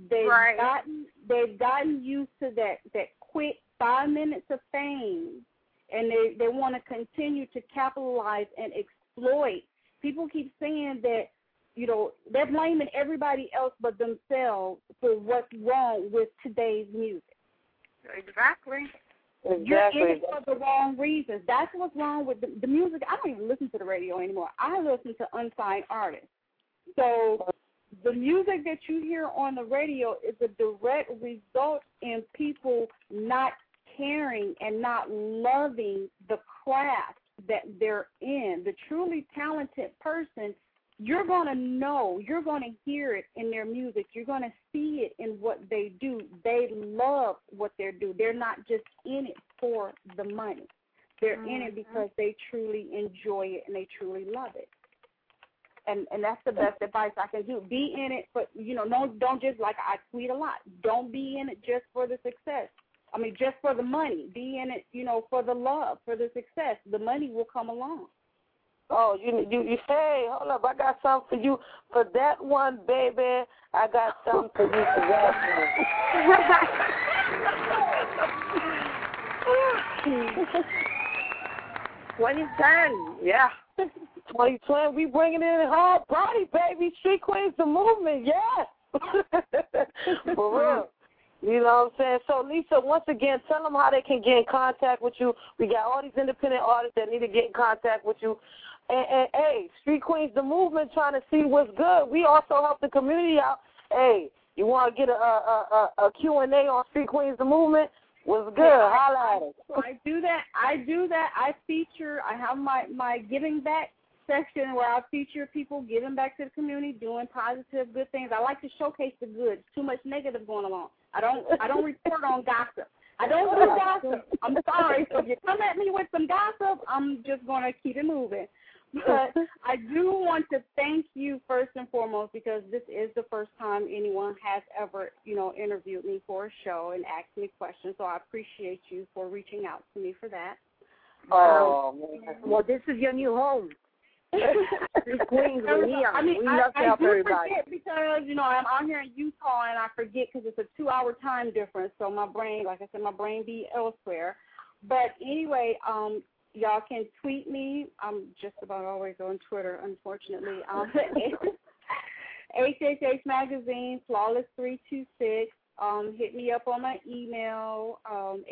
They've gotten used to that quick 5 minutes of fame, and they want to continue to capitalize and exploit. People keep saying that, they're blaming everybody else but themselves for what's wrong with today's music. Exactly. You're in it for the wrong reasons. That's what's wrong with the music. I don't even listen to the radio anymore. I listen to unsigned artists. So the music that you hear on the radio is a direct result in people not caring and not loving the craft that they're in. The truly talented person, you're going to know, you're going to hear it in their music. You're going to see it in what they do. They love what they do. They're not just in it for the money. They're in it because they truly enjoy it and they truly love it. And that's the best advice I can do. Be in it, but, don't just, like I tweet a lot, don't be in it just for the success. Just for the money. Be in it, for the love, for the success. The money will come along. Oh, you say, hold up, I got something for you for that one, baby. I got something for you for that one. 2010, yeah. 2020, we bringing in a hard party, baby. Street Queens, the movement, yes. For real. You know what I'm saying? So, Lisa, once again, tell them how they can get in contact with you. We got all these independent artists that need to get in contact with you. And hey, Street Queens, the movement, trying to see what's good. We also help the community out. Hey, you want to get a Q&A on Street Queens, the movement? What's good? Holla at us. I do that. I feature. I have my giving back section where I feature people giving back to the community, doing positive, good things. I like to showcase the good. Too much negative going along. I don't report on gossip. I don't do gossip. I'm sorry. So if you come at me with some gossip, I'm just going to keep it moving. But I do want to thank you first and foremost, because this is the first time anyone has ever, interviewed me for a show and asked me questions. So I appreciate you for reaching out to me for that. Oh, well, this is your new home. Queens, we love to help everybody. Forget because, I'm out here in Utah and I forget because it's a 2-hour time difference. So my brain, like I said, my brain be elsewhere. But anyway, y'all can tweet me. I'm just about always on Twitter, unfortunately. HHH Magazine, Flawless326. Hit me up on my email,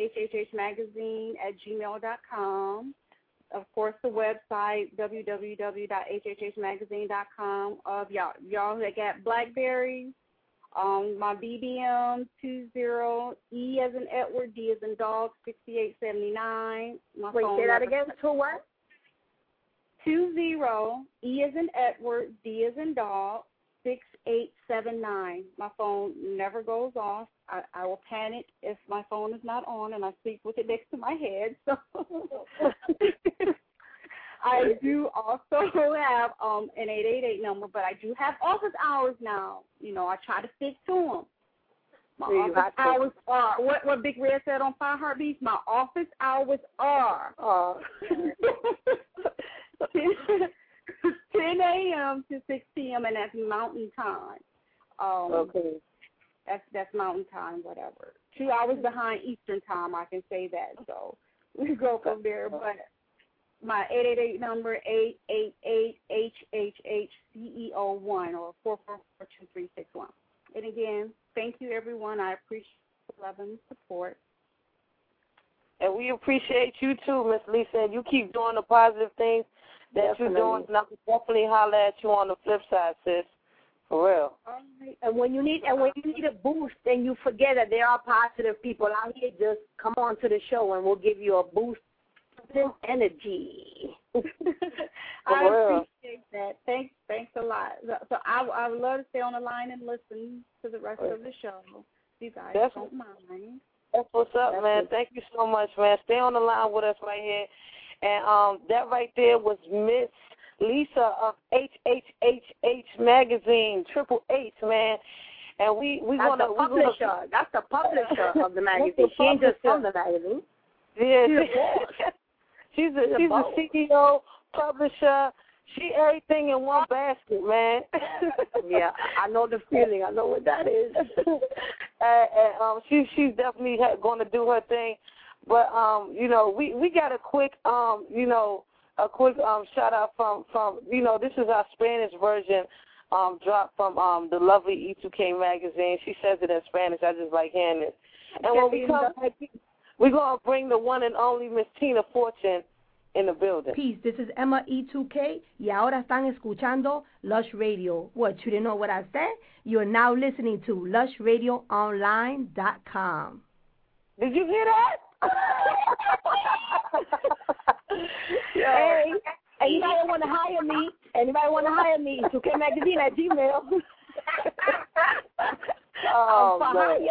hhhmagazine@gmail.com. Of course, the website, www.hhhmagazine.com. Y'all that got Blackberries, my BBM 20, E as in Edward, D as in dog, 6879. Wait, say that again. To what? 20, E as in Edward, D as in dog, 6879. My phone never goes off. I will panic if my phone is not on and I sleep with it next to my head. So I do also have an 888 number, but I do have office hours now. I try to stick to them. My office hours are what Big Red said on Fire Heartbeats. My office hours are 10 a.m. to 6 p.m. and that's Mountain Time. Okay. That's Mountain Time, whatever. 2 hours behind Eastern Time, I can say that. So we go from there. But my 888 number, 888-HHH-CEO1 or 444-2361. And again, thank you, everyone. I appreciate the love and support. And we appreciate you, too, Miss Lisa. And you keep doing the positive things that you're doing. And I'll definitely holler at you on the flip side, sis. For real. All right. And when you need a boost and you forget that there are positive people out here, just come on to the show and we'll give you a boost of energy. I appreciate that. Thanks a lot. So I would love to stay on the line and listen to the rest of the show. You guys don't mind. That's what's up, man. Thank you so much, man. Stay on the line with us right here. And that right there was Miss Lisa of HHH Magazine, Triple H, man. And That's the publisher of the magazine. She ain't just from the magazine. Yeah, she's a CEO, publisher. She everything in one basket, man. Yeah, I know the feeling. I know what that is. She's definitely going to do her thing. But we got a quick shout out from this is our Spanish version drop from the lovely E2K magazine. She says it in Spanish. I just like hearing it. And when we come back, we're going to bring the one and only Miss Tina Fortune in the building. Peace. This is Emma E2K, y ahora están escuchando Lush Radio. What, you didn't know what I said? You are now listening to LushRadioOnline.com. Did you hear that? Hey, anybody want to hire me? E2K Magazine at Gmail. Oh, man.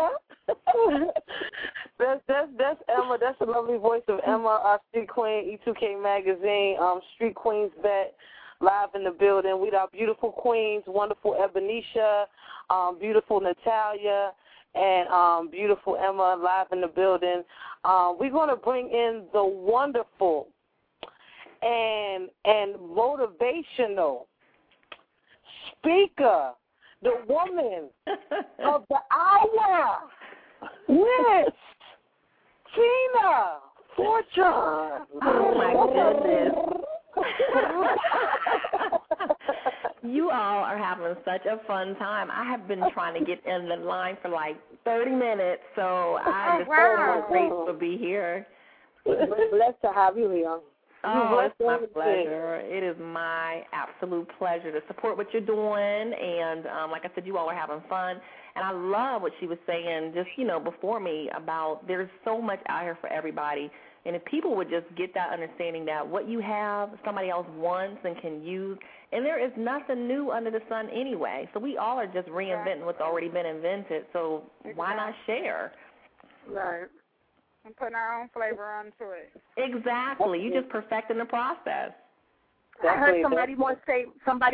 That's Emma. That's the lovely voice of Emma, our Street Queen, E2K Magazine, Street Queens vet, live in the building. We got beautiful queens, wonderful Ebonisha, beautiful Natalia, and beautiful Emma live in the building. We're going to bring in the wonderful and motivational speaker, the woman of the hour, Miss Tina Fortune. Oh, my goodness. You all are having such a fun time. I have been trying to get in the line for like 30 minutes, so I'm just so grateful to be here. We're blessed to have you here. Oh, it's my pleasure. It is my absolute pleasure to support what you're doing. And like I said, you all are having fun. And I love what she was saying just, before me about there's so much out here for everybody. And if people would just get that understanding that what you have, somebody else wants and can use, and there is nothing new under the sun anyway. So we all are just reinventing what's already been invented. So why not share? Right. And putting our own flavor onto it. Exactly. You just perfecting the process. I heard somebody once say,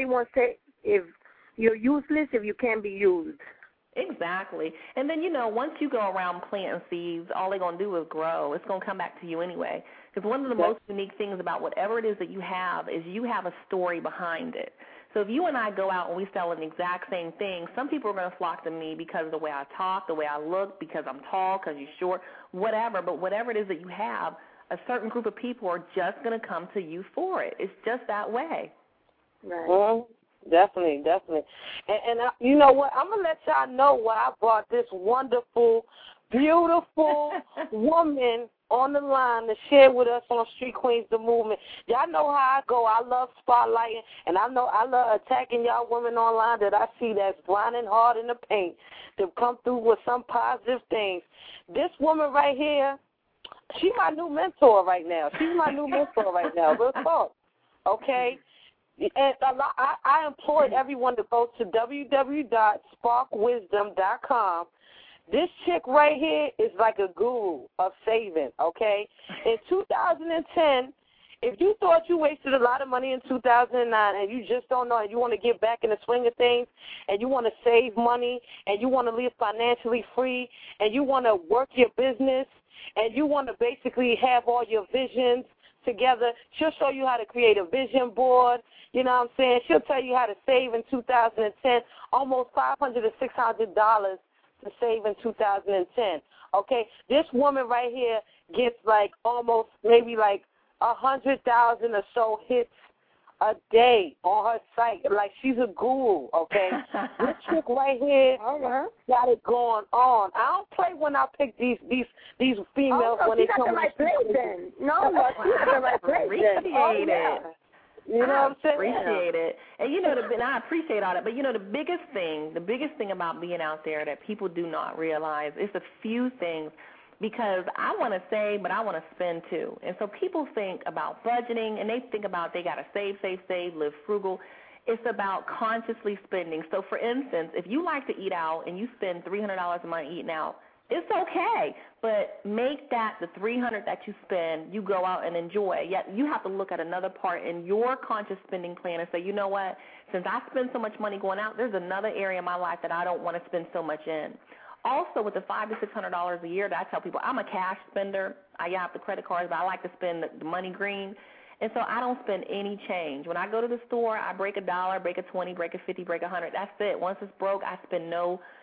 if you're useless if you can't be used. Exactly. And then, once you go around planting seeds, all they're going to do is grow. It's going to come back to you anyway. Because one of the most unique things about whatever it is that you have is you have a story behind it. So if you and I go out and we sell an exact same thing, some people are going to flock to me because of the way I talk, the way I look, because I'm tall, because you're short, whatever. But whatever it is that you have, a certain group of people are just going to come to you for it. It's just that way. Right. Well, definitely. And you know what? I'm going to let y'all know why I brought this wonderful, beautiful woman on the line to share with us on Street Queens, the movement. Y'all know how I go. I love spotlighting, and I love attacking y'all women online that I see that's grinding hard in the paint to come through with some positive things. This woman right here, she's my new mentor right now. Real talk. Okay? And I implore everyone to go to www.sparkwisdom.com. This chick right here is like a guru of saving, okay? In 2010, if you thought you wasted a lot of money in 2009 and you just don't know and you want to get back in the swing of things and you want to save money and you want to live financially free and you want to work your business and you want to basically have all your visions together, she'll show you how to create a vision board. You know what I'm saying? She'll tell you how to save in 2010, almost $500 to $600 to save in 2010. Okay, this woman right here gets like almost maybe like 100,000 or so hits a day on her site. Like she's a guru. Okay, this chick right here got it going on. I don't play when I pick these females when they come. She's at the right place then. No, she's at the right place then. Appreciate it. You know what I'm saying? Appreciate it. And and I appreciate all that. But the biggest thing about being out there that people do not realize is a few things, because I want to save, but I want to spend too. And so people think about budgeting and they think about they got to save, live frugal. It's about consciously spending. So for instance, if you like to eat out and you spend $300 a month eating out, it's okay, but make that the $300 that you spend, you go out and enjoy. Yet you have to look at another part in your conscious spending plan and say, you know what, since I spend so much money going out, there's another area of my life that I don't want to spend so much in. Also, with the $500 to $600 a year that I tell people, I'm a cash spender. I have the credit cards, but I like to spend the money green. And so I don't spend any change. When I go to the store, I break $1, break a 20, break a 50, break 100. That's it. Once it's broke, I spend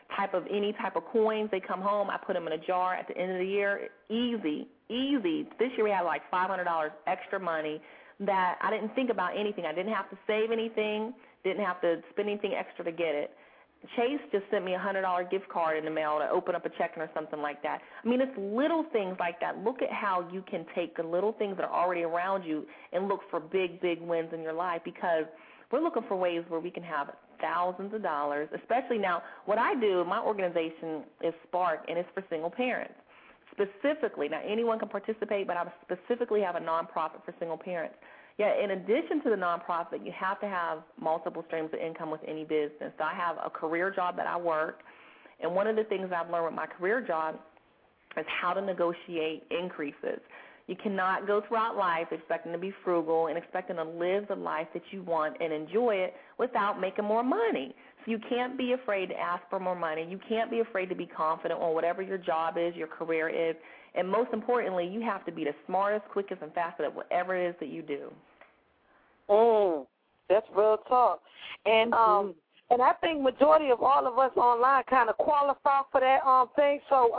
any type of coins. They come home, I put them in a jar at the end of the year. Easy. This year we had like $500 extra money that I didn't think about anything. I didn't have to save anything, didn't have to spend anything extra to get it. Chase just sent me a $100 gift card in the mail to open up a checking or something like that. I mean, it's little things like that. Look at how you can take the little things that are already around you and look for big, big wins in your life, because we're looking for ways where we can have thousands of dollars, especially now. What I do, my organization is Spark, and it's for single parents. Specifically, now anyone can participate, but I specifically have a nonprofit for single parents. Yeah, in addition to the nonprofit, you have to have multiple streams of income with any business. So I have a career job that I work, and one of the things I've learned with my career job is how to negotiate increases. You cannot go throughout life expecting to be frugal and expecting to live the life that you want and enjoy it without making more money. So you can't be afraid to ask for more money. You can't be afraid to be confident on whatever your job is, your career is. And most importantly, you have to be the smartest, quickest, and fastest at whatever it is that you do. That's real talk. And and I think majority of all of us online kind of qualify for that thing. So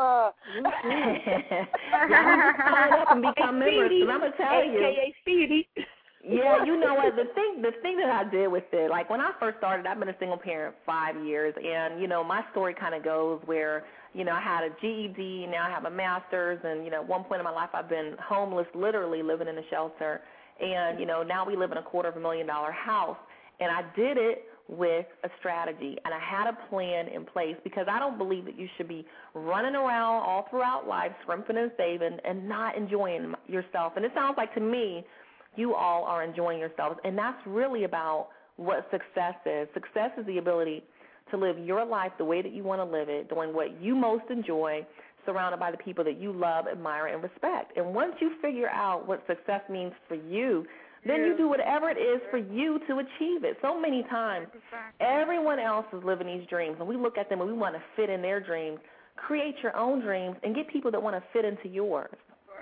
sign up and become members. And I'm gonna tell you, AKA Speedy. Yeah, you know what, the thing that I did with it, like when I first started, I've been a single parent 5 years, and my story kind of goes where I had a GED, now I have a master's, and at one point in my life I've been homeless, literally living in a shelter. And, now we live in a $250,000 house. And I did it with a strategy, and I had a plan in place because I don't believe that you should be running around all throughout life, scrimping and saving, and not enjoying yourself. And it sounds like to me you all are enjoying yourselves, and that's really about what success is. Success is the ability to live your life the way that you want to live it, doing what you most enjoy, surrounded by the people that you love, admire, and respect. And once you figure out what success means for you, then you do whatever it is for you to achieve it. So many times, everyone else is living these dreams, and we look at them and we want to fit in their dreams. Create your own dreams and get people that want to fit into yours.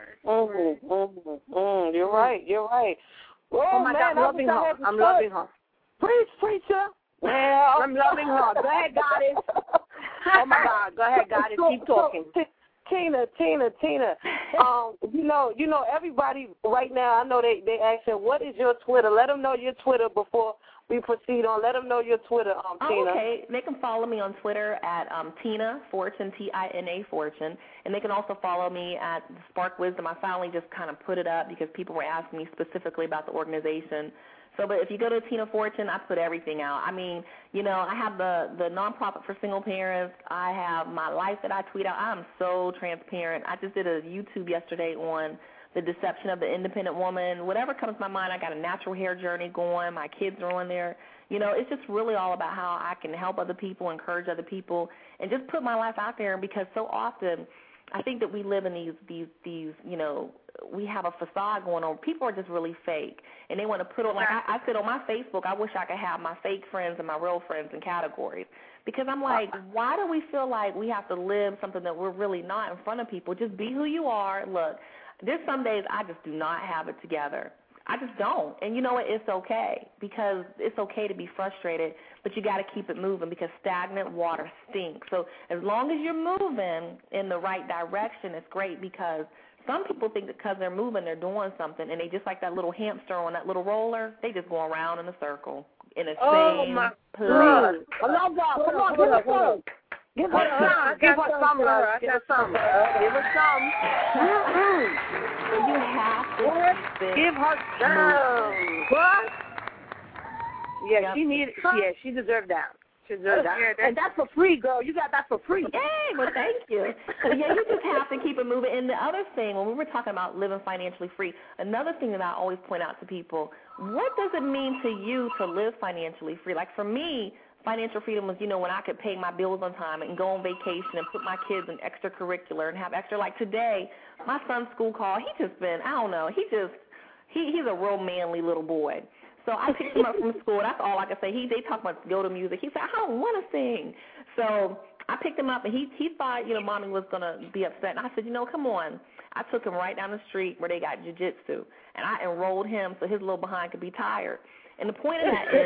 You're right. Oh my God, I'm loving her. Preach, preacher. Yeah, I'm loving her. Go ahead, Goddess. Oh my God, go ahead, Goddess. Keep talking. Tina. You know, everybody right now, I know they asking, what is your Twitter? Let them know your Twitter before we proceed on. Let them know your Twitter, Tina. Okay. They can follow me on Twitter at Tina Fortune, Tina Fortune, and they can also follow me at Spark Wisdom. I finally just kind of put it up because people were asking me specifically about the organization. So, but if you go to Tina Fortune, I put everything out. I mean, you know, I have the nonprofit for single parents. I have my life that I tweet out. I'm so transparent. I just did a YouTube yesterday on the deception of the independent woman. Whatever comes to my mind, I got a natural hair journey going. My kids are on there. You know, it's just really all about how I can help other people, encourage other people, and just put my life out there because so often I think that we live in these you know, we have a facade going on. People are just really fake, and they want to put on, like I said on my Facebook, I wish I could have my fake friends and my real friends in categories because I'm like, why do we feel like we have to live something that we're really not in front of people? Just be who you are. Look, there's some days I just do not have it together. I just don't. And you know what? It's okay because it's okay to be frustrated, but you got to keep it moving because stagnant water stinks. So as long as you're moving in the right direction, it's great because some people think that because they're moving, they're doing something, and they just like that little hamster on that little roller, they just go around in a circle in the same place. I love that. Come on, give us some. Give us some. Give us some, love. Give us some. Give us some. You have to give her some. What? Yeah, she needed. Yeah, she deserved that. She deserved that. And that's for free, girl. You got that for free. Hey, well, thank you. So, yeah, you just have to keep it moving. And the other thing, when we were talking about living financially free, another thing that I always point out to people, what does it mean to you to live financially free? Like for me, financial freedom was, you know, when I could pay my bills on time and go on vacation and put my kids in extracurricular and have extra. Like today, my son's school call, he's a real manly little boy. So I picked him up from school. That's all I can say. They talk about go-to music. He said, I don't want to sing. So I picked him up, and he thought, you know, Mommy was going to be upset. And I said, you know, come on. I took him right down the street where they got jiu-jitsu, and I enrolled him so his little behind could be tired. And the point of that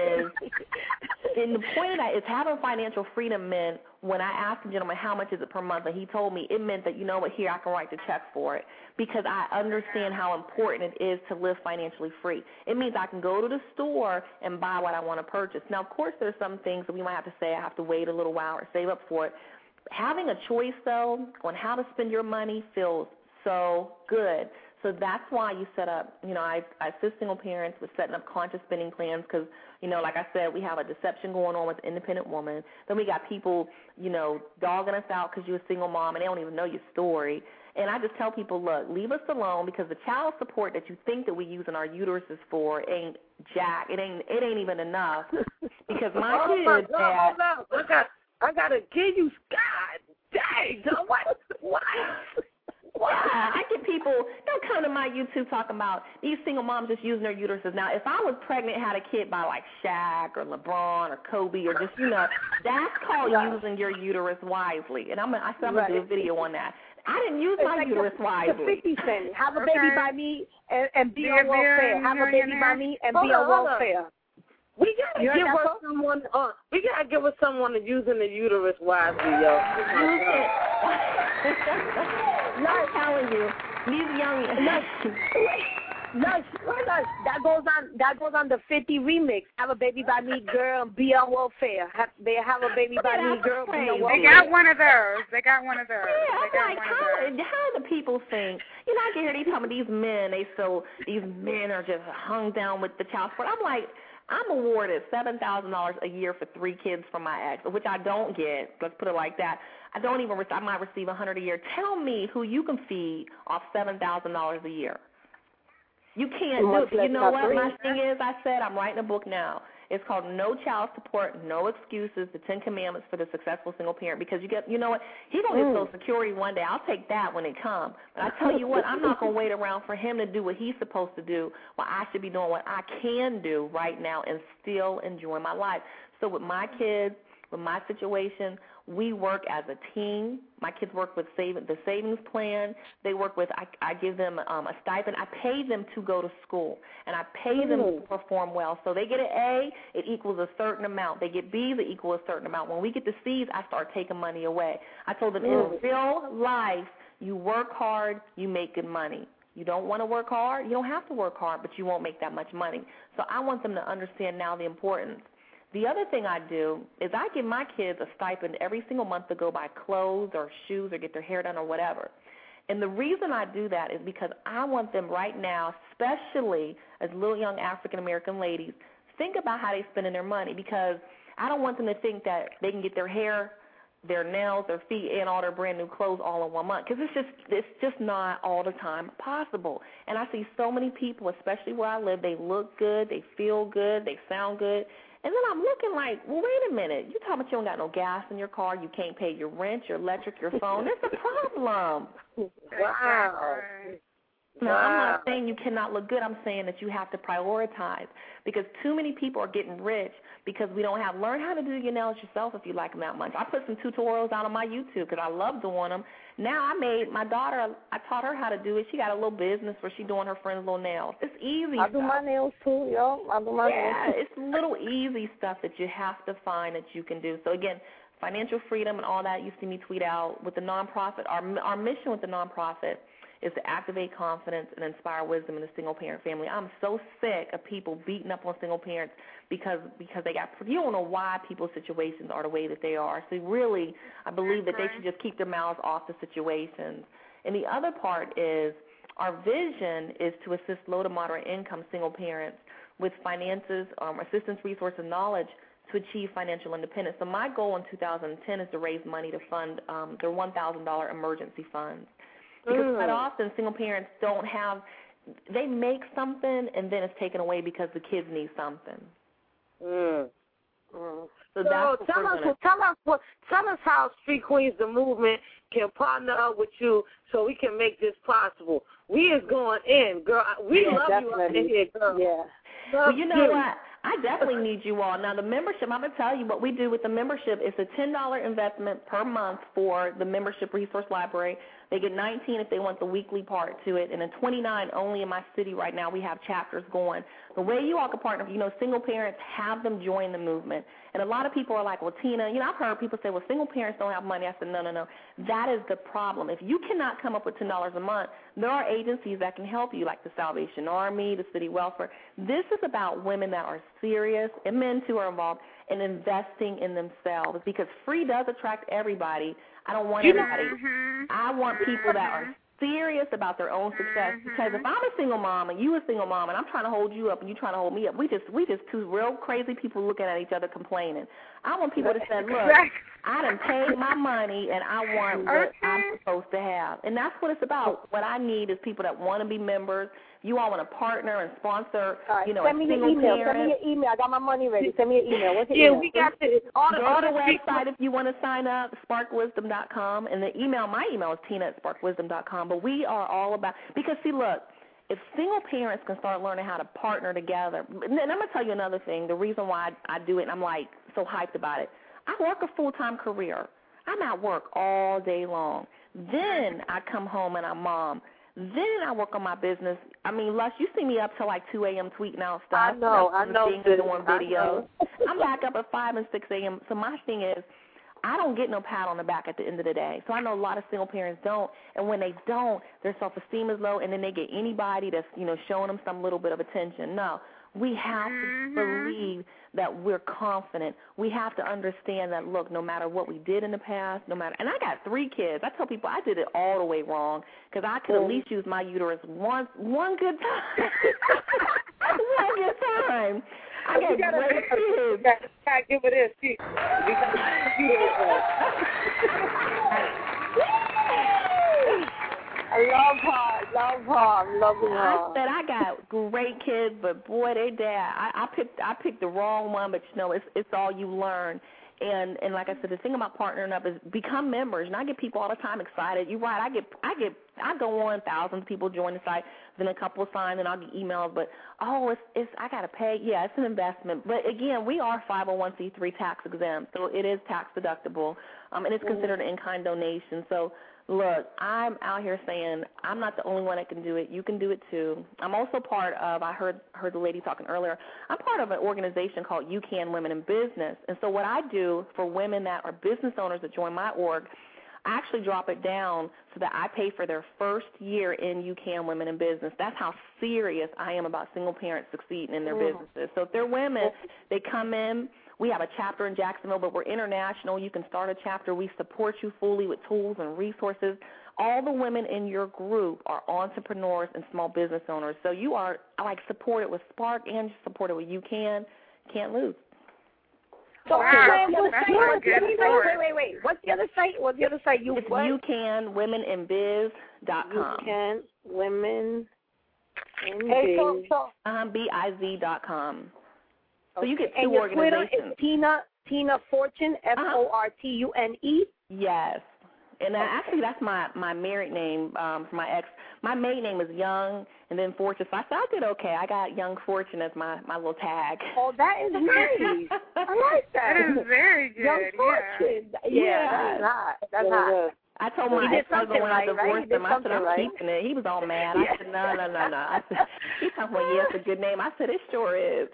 is having financial freedom meant when I asked the gentleman how much is it per month, and he told me it meant that, you know what, here, I can write the check for it because I understand how important it is to live financially free. It means I can go to the store and buy what I want to purchase. Now, of course, there's some things that we might have to say I have to wait a little while or save up for it. Having a choice, though, on how to spend your money feels so good. So that's why you set up, you know, I assist single parents with setting up conscious spending plans because, you know, like I said, we have a deception going on with the independent woman. Then we got people, you know, dogging us out because you're a single mom and they don't even know your story. And I just tell people, look, leave us alone because the child support that you think that we use in our uteruses for ain't jack. It ain't even enough because my kids I got a kid you, God dang, what? Yeah, I get people, they'll come to my YouTube talking about these single moms just using their uteruses. Now, if I was pregnant and had a kid by like Shaq or LeBron or Kobe or just, you know, that's called using your uterus wisely. And I'm going to do a video on that. I didn't use my uterus wisely. 50 Cent. Have a baby by me and be on welfare. Have a baby by me and be on welfare. We gotta give her someone. We gotta give her someone that's using the uterus wisely, yo. Not telling you, these young that goes on the 50 remix. Have a baby by me, girl, be on welfare. They have a baby by me, girl, be on welfare. They got one of those. Yeah, I'm like, how do people think? You know, I can hear these talking about these men. These men are just hung down with the child support. I'm like, I'm awarded $7,000 a year for 3 kids from my ex, which I don't get. Let's put it like that. I might receive $100 a year. Tell me who you can feed off $7,000 a year. You can't do it. But you know what my thing is? I said I'm writing a book now. It's called No Child Support, No Excuses, the 10 Commandments for the Successful Single Parent. Because you know what? He's going to get Social Security one day. I'll take that when it comes. But I tell you what, I'm not going to wait around for him to do what he's supposed to do while I should be doing what I can do right now and still enjoy my life. So with my kids, with my situation, we work as a team. My kids work with the savings plan. They work with, I give them a stipend. I pay them to go to school, and I pay them to perform well. So they get an A, it equals a certain amount. They get B's, it equals a certain amount. When we get the C's, I start taking money away. I told them in real life, you work hard, you make good money. You don't want to work hard, you don't have to work hard, but you won't make that much money. So I want them to understand now the importance. The other thing I do is I give my kids a stipend every single month to go buy clothes or shoes or get their hair done or whatever. And the reason I do that is because I want them right now, especially as little young African-American ladies, think about how they spend their money, because I don't want them to think that they can get their hair, their nails, their feet, and all their brand new clothes all in 1 month, because it's just not all the time possible. And I see so many people, especially where I live, they look good, they feel good, they sound good. And then I'm looking like, well, wait a minute. You're talking about you don't got no gas in your car, you can't pay your rent, your electric, your phone. That's a problem. Wow. No, I'm not saying you cannot look good. I'm saying that you have to prioritize, because too many people are getting rich because we don't have. Learn how to do your nails yourself if you like them that much. I put some tutorials out on my YouTube because I love doing them. Now my daughter, I taught her how to do it. She got a little business where she's doing her friend's little nails. It's easy I do my nails too, yo. I do my nails. Yeah, it's little easy stuff that you have to find that you can do. So, again, financial freedom and all that you see me tweet out. With the nonprofit, our mission with the nonprofit is to activate confidence and inspire wisdom in the single-parent family. I'm so sick of people beating up on single parents because they got – you don't know why people's situations are the way that they are. So really, I believe that they should just keep their mouths off the situations. And the other part is our vision is to assist low to moderate income single parents with finances, assistance, resources, and knowledge to achieve financial independence. So my goal in 2010 is to raise money to fund their $1,000 emergency funds. Because quite often single parents don't have – they make something and then it's taken away because the kids need something. So tell us how Street Queens, the movement, can partner up with you so we can make this possible. We is going in, girl. We love definitely. you out here, girl. Yeah. Well, you know what? I definitely need you all. Now, the membership, I'm going to tell you what we do with the membership. It's a $10 investment per month for the membership resource library. They get $19 if they want the weekly part to it, and then $29 only in my city right now. We have chapters going. The way you all can partner, single parents, have them join the movement. And a lot of people are like, well, Tina, I've heard people say, well, single parents don't have money. I said, no. That is the problem. If you cannot come up with $10 a month, there are agencies that can help you, like the Salvation Army, the City Welfare. This is about women that are serious, and men too are involved, in investing in themselves, because free does attract everybody. I don't want everybody. I want people that are serious about their own success, because if I'm a single mom and you a single mom and I'm trying to hold you up and you trying to hold me up, we just two real crazy people looking at each other complaining. I want people to say, look, I done paid my money and I want what I'm supposed to have. And that's what it's about. What I need is people that want to be members. You all want to partner and sponsor, send me your email. Parent. Send me your email. I got my money ready. Send me your email. What's your email? We got the website if you want to sign up, sparkwisdom.com, and my email is tina@sparkwisdom.com. But we are all about, because see, look, if single parents can start learning how to partner together, and I'm going to tell you another thing, the reason why I do it, and I'm like so hyped about it. I work a full-time career. I'm at work all day long. Then I come home and I'm mom. Then I work on my business. I mean, Lush, you see me up till like 2 a.m. tweeting out stuff. I know. Doing videos. I'm back up at 5 and 6 a.m. So my thing is, I don't get no pat on the back at the end of the day. So I know a lot of single parents don't. And when they don't, their self-esteem is low, and then they get anybody that's, showing them some little bit of attention. No. We have to believe that we're confident. We have to understand that, look, no matter what we did in the past, and I got 3 kids. I tell people I did it all the way wrong, because I could at least use my uterus one good time. One good time. I got great kids. Gotta give her this. I love her. I'm loving her. I said I got great kids, but boy, they dad. I picked the wrong one, but it's all you learn. And like I said, the thing about partnering up is become members. And I get people all the time excited. You're right. I go on, thousands of people join the site, then a couple sign, and I'll get emails. But it's I gotta pay. Yeah, it's an investment. But again, we are 501c3 tax exempt, so it is tax deductible, and it's considered an in-kind donation. So. Look, I'm out here saying I'm not the only one that can do it. You can do it too. I'm also part of, I heard the lady talking earlier, I'm part of an organization called You Can Women in Business. And so what I do for women that are business owners that join my org, I actually drop it down so that I pay for their first year in You Can Women in Business. That's how serious I am about single parents succeeding in their businesses. So if they're women, they come in. We have a chapter in Jacksonville, but we're international. You can start a chapter. We support you fully with tools and resources. All the women in your group are entrepreneurs and small business owners. So you are supported with Spark and supported with You Can. Can't lose. So Wow, wait. What's the other site? It's YouCanWomenInBiz.com. YouCanWomenInBiz. BIZ.com. So you get two and your organizations. Twitter is Tina Fortune, Fortune. Yes. And actually, that's my married name for my ex. My maiden name is Young, and then Fortune. So I said, I did okay. I got Young Fortune as my little tag. Oh, that is nice. I like that. That is very good. Young Fortune. Yeah, that's hot. That's hot. I told my ex-husband when I divorced him, I said, I'm keeping it. He was all mad. I said, no. I said, he's talking about, yeah, it's a good name. I said, it sure is.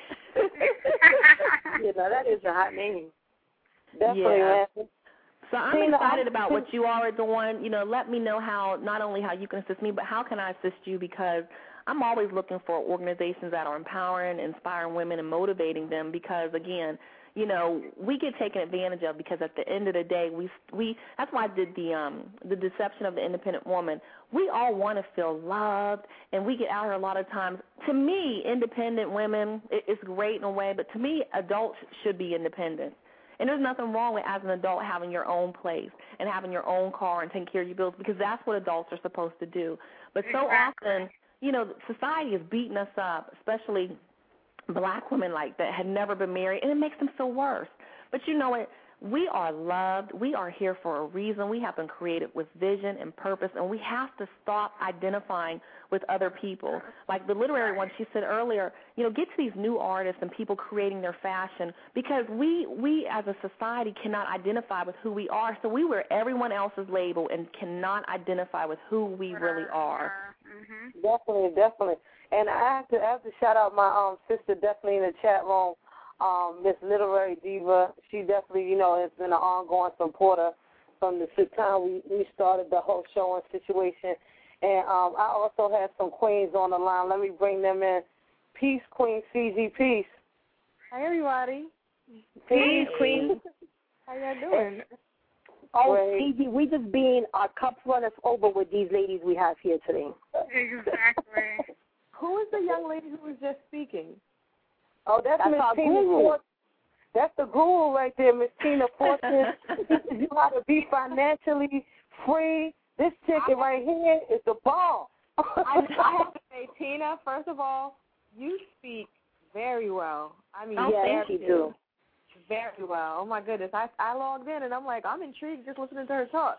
That is a hot name. Definitely, man. So I'm excited about what you all are doing. Let me know not only how you can assist me, but how can I assist you, because I'm always looking for organizations that are empowering, inspiring women, and motivating them, because, again, we get taken advantage of, because at the end of the day, we that's why I did the deception of the independent woman. We all want to feel loved, and we get out here a lot of times. To me, independent women, it's great in a way, but to me, adults should be independent. And there's nothing wrong with, as an adult, having your own place and having your own car and taking care of your bills, because that's what adults are supposed to do. But so often, society is beating us up, especially black women that had never been married, and it makes them feel worse. But you know what? We are loved. We are here for a reason. We have been created with vision and purpose, and we have to stop identifying with other people. Like the literary one, she said earlier, get to these new artists and people creating their fashion, because we as a society cannot identify with who we are. So we wear everyone else's label and cannot identify with who we really are. Mm-hmm. Definitely. And I have to shout out my sister definitely in the chat room, Miss Literary Diva. She definitely, has been an ongoing supporter from the time we started the whole show and situation. And I also have some queens on the line. Let me bring them in. Peace, Queen CG, peace. Hi, everybody. Peace, Queen. How y'all doing? CG, we just being our cup runners over with these ladies we have here today. Exactly. Who is the young lady who was just speaking? Oh, that's Miss Tina Fortune. That's the guru right there, Miss Tina Fortune. Teaches you how to be financially free. This chicken right here is the ball. I have to say, Tina, first of all, you speak very well. I mean, yes, you do. Very well. Oh, my goodness. I logged in, and I'm like, I'm intrigued just listening to her talk.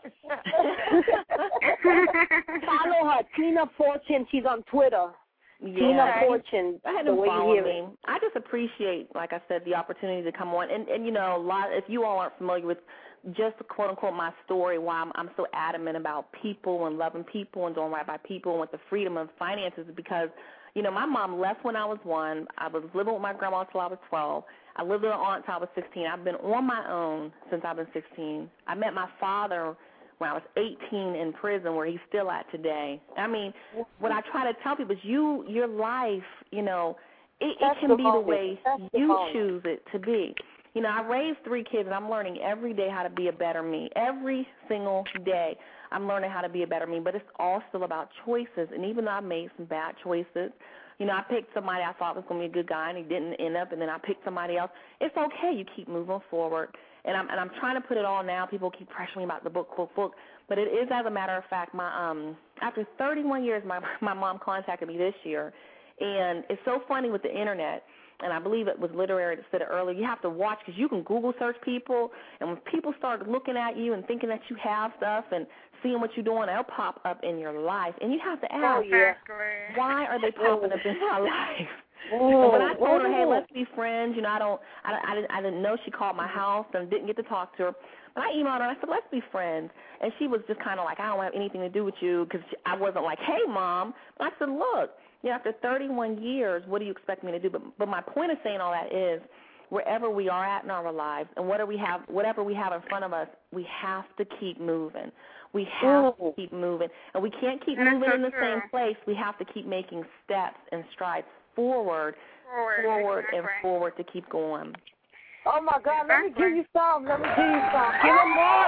Follow her, Tina Fortune. She's on Twitter. Yeah. Tina Fortune. I had to follow me. I just appreciate, like I said, the opportunity to come on. And if you all aren't familiar with just quote-unquote my story, why I'm so adamant about people and loving people and doing right by people and with the freedom of finances, because, my mom left when I was 1. I was living with my grandma until I was 12. I lived with an aunt until I was 16. I've been on my own since I've been 16. I met my father when I was 18 in prison, where he's still at today. I mean, what I try to tell people is your life, it can be the way you choose it to be. I raised 3 kids, and I'm learning every day how to be a better me. Every single day I'm learning how to be a better me, but it's all still about choices. And even though I've made some bad choices, I picked somebody I thought was going to be a good guy, and he didn't end up, and then I picked somebody else. It's okay. You keep moving forward. And I'm trying to put it all now. People keep pressuring me about the book. But it is, as a matter of fact, after 31 years, my mom contacted me this year. And it's so funny with the Internet, and I believe it was Literary that said it earlier, you have to watch because you can Google search people, and when people start looking at you and thinking that you have stuff and seeing what you're doing, they'll pop up in your life. And you have to ask, why are they popping up in my life? And when I told her, hey, let's be friends, I didn't know she called my house and didn't get to talk to her. But I emailed her and I said, let's be friends. And she was just kind of like, I don't have anything to do with you because I wasn't like, hey, Mom. But I said, look, after 31 years, what do you expect me to do? But my point of saying all that is wherever we are at in our lives and whatever we have in front of us, we have to keep moving. We have to keep moving. And we can't keep moving in the same place. We have to keep making steps and strides forward and forward to keep going. Oh, my God, let me give you some. Give him more.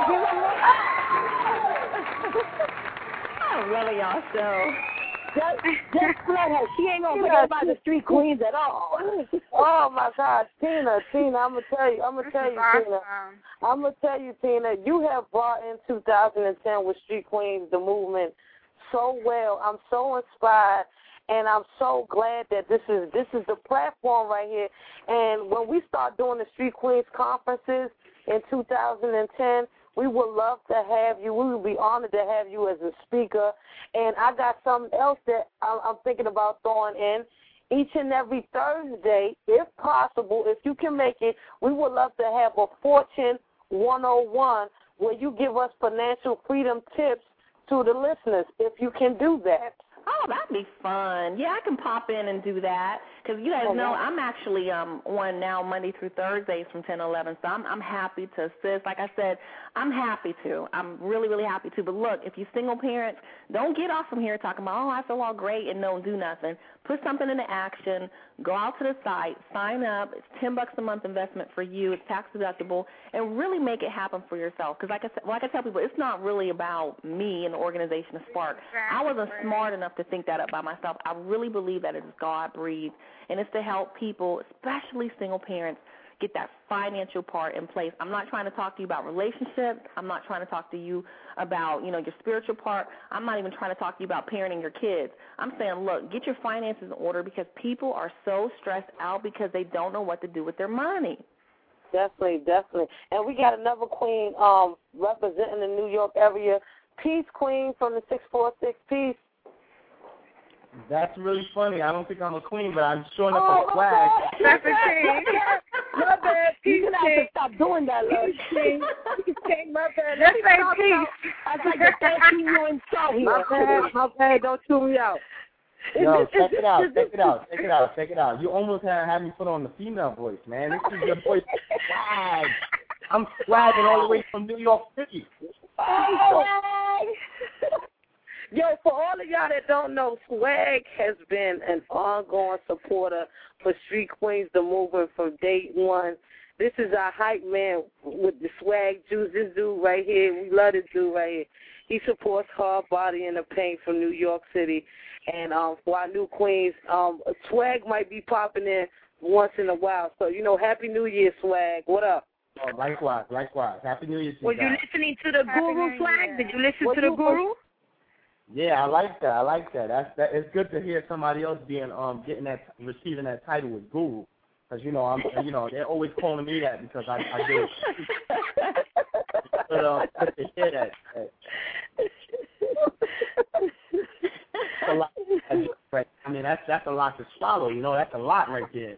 I love y'all so. Just let her. She ain't going to forget about the street queens at all. Oh, my God. Tina, I'm going to tell you, Tina, you have brought in 2010 with Street Queens, the movement, so well. I'm so inspired. And I'm so glad that this is the platform right here. And when we start doing the Street Queens conferences in 2010, we would love to have you. We would be honored to have you as a speaker. And I got something else that I'm thinking about throwing in. Each and every Thursday, if possible, if you can make it, we would love to have a Fortune 101 where you give us financial freedom tips to the listeners, if you can do that. Oh, that'd be fun. Yeah, I can pop in and do that because you guys know I'm actually on now Monday through Thursdays from 10 to 11, so I'm happy to assist. Like I said, I'm happy to. I'm really, really happy to. But look, if you're single parents, don't get off from here talking about, oh, I feel all great and don't do nothing. Put something into action. Go out to the site. Sign up. It's $10 a month investment for you. It's tax deductible. And really make it happen for yourself. Because like I tell people, it's not really about me and the organization of Spark. I wasn't smart enough to think that up by myself. I really believe that it is God-breathed. And it's to help people, especially single parents, get that financial part in place. I'm not trying to talk to you about relationships. I'm not trying to talk to you about, your spiritual part. I'm not even trying to talk to you about parenting your kids. I'm saying, look, get your finances in order because people are so stressed out because they don't know what to do with their money. Definitely. And we got another queen representing the New York area. Peace, Queen from the 646. Peace. That's really funny. I don't think I'm a queen, but I'm showing up a flag. That's a king. My bad. Peace, you have to stop doing that, love. Peace, King. My bad. Let's say peace. I like to thank you and show here. My bad. Don't chew me out. Yo, check it out. You almost had me put on the female voice, man. This is your voice. Swag. I'm swagging all the way from New York City. Yo, for all of y'all that don't know, Swag has been an ongoing supporter for Street Queens, the movement from day one. This is our hype man with the swag juice. This dude right here, we love this dude right here. He supports Hard Body and the Pain from New York City. And for our new queens, Swag might be popping in once in a while. So, Happy New Year, Swag. What up? Oh, likewise. Happy New Year to you. Were you listening to the Guru, Swag? Did you listen to the Guru? Yeah, I like that. It's good to hear somebody else being receiving that title with Guru, because they're always calling me that because I do. But good to hear that. A lot. I mean, that's a lot to swallow. That's a lot right there.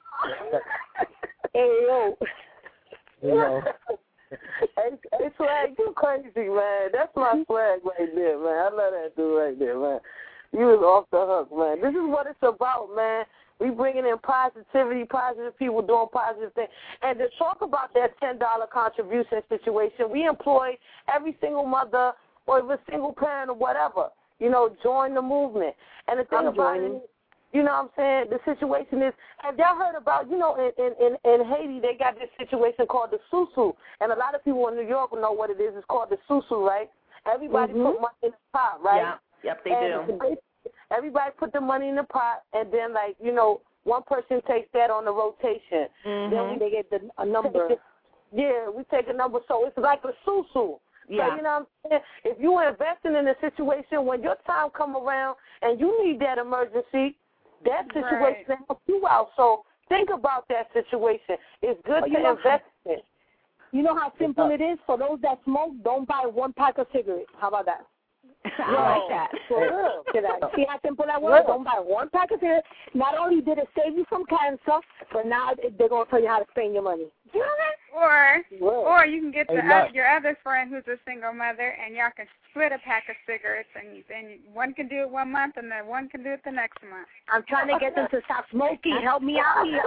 Hey yo. Hey, Swag, you crazy, man. That's my Swag right there, man. I love that dude right there, man. You was off the hook, man. This is what it's about, man. We bringing in positivity, positive people doing positive things. And to talk about that $10 contribution situation, we employ every single mother or even single parent or whatever, join the movement. And the thing about it, you know what I'm saying? The situation is, and y'all heard about, in Haiti, they got this situation called the susu. And a lot of people in New York know what it is. It's called the susu, right? Everybody put money in the pot, right? Yeah. Yep, they do. everybody put the money in the pot, and then, like, you know, one person takes that on the rotation. Then they get a number. Yeah, we take a number. So it's like a susu. Yeah. So, you know what I'm saying? If you're investing in a situation, when your time come around and you need that emergency, that situation helps you out. So think about that situation. It's good to invest in it. You know how simple it is? For those that smoke, don't buy one pack of cigarettes. How about that? I like that. For real. See how simple that was? Don't buy one pack of cigarettes. Not only did it save you from cancer, but now they're going to tell you how to spend your money. Or you can get your other friend who's a single mother, and y'all can split a pack of cigarettes, and then one can do it 1 month, and then one can do it the next month. I'm trying to get them to stop smoking. Help me out here.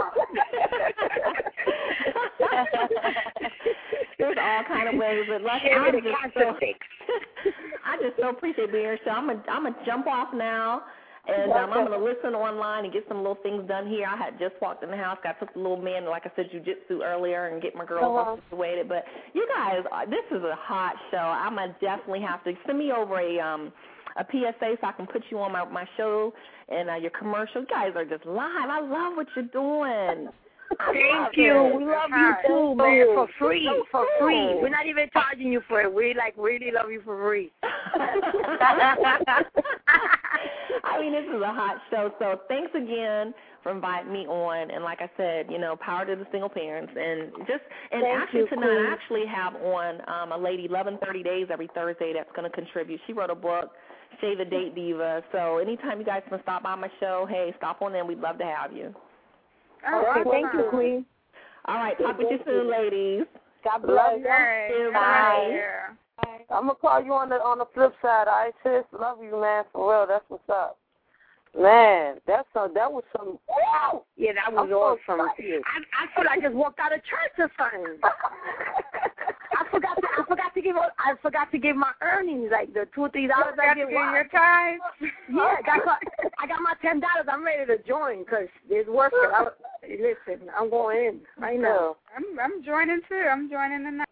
There's all kind of ways, but like I just so appreciate being here. So I'm gonna jump off now. And I'm going to listen online and get some little things done here. I had just walked in the house. I took the little man, like I said, jiu-jitsu earlier and get my girls all situated. But you guys, this is a hot show. I'm going to definitely have to send me over a PSA so I can put you on my show and your commercial. You guys are just live. I love what you're doing. Thank you. We love you too, man. For free. For free. We're not even charging you for it. We really love you for free. I mean, this is a hot show. So thanks again for inviting me on. And like I said, you know, power to the single parents. And actually tonight I actually have on a lady, 11:30 Days every Thursday, that's going to contribute. She wrote a book, Shave the Date Diva. So anytime you guys can stop by my show, hey, stop on in. We'd love to have you. Okay, thank you, Queen. All right, talk with you soon, ladies. God bless you. Bye. I'm gonna call you on the flip side. I sis, love you, man. For real, that's what's up. Man, that was some. Wow. Yeah, that was awesome. I feel like I just walked out of church or something. I forgot to give my earnings, like the $2 or $3 I give. Your tithes. Yeah, I got my $10. I'm ready to join because it's worth it. Listen, I'm going in right now. I'm joining too. I'm joining tonight.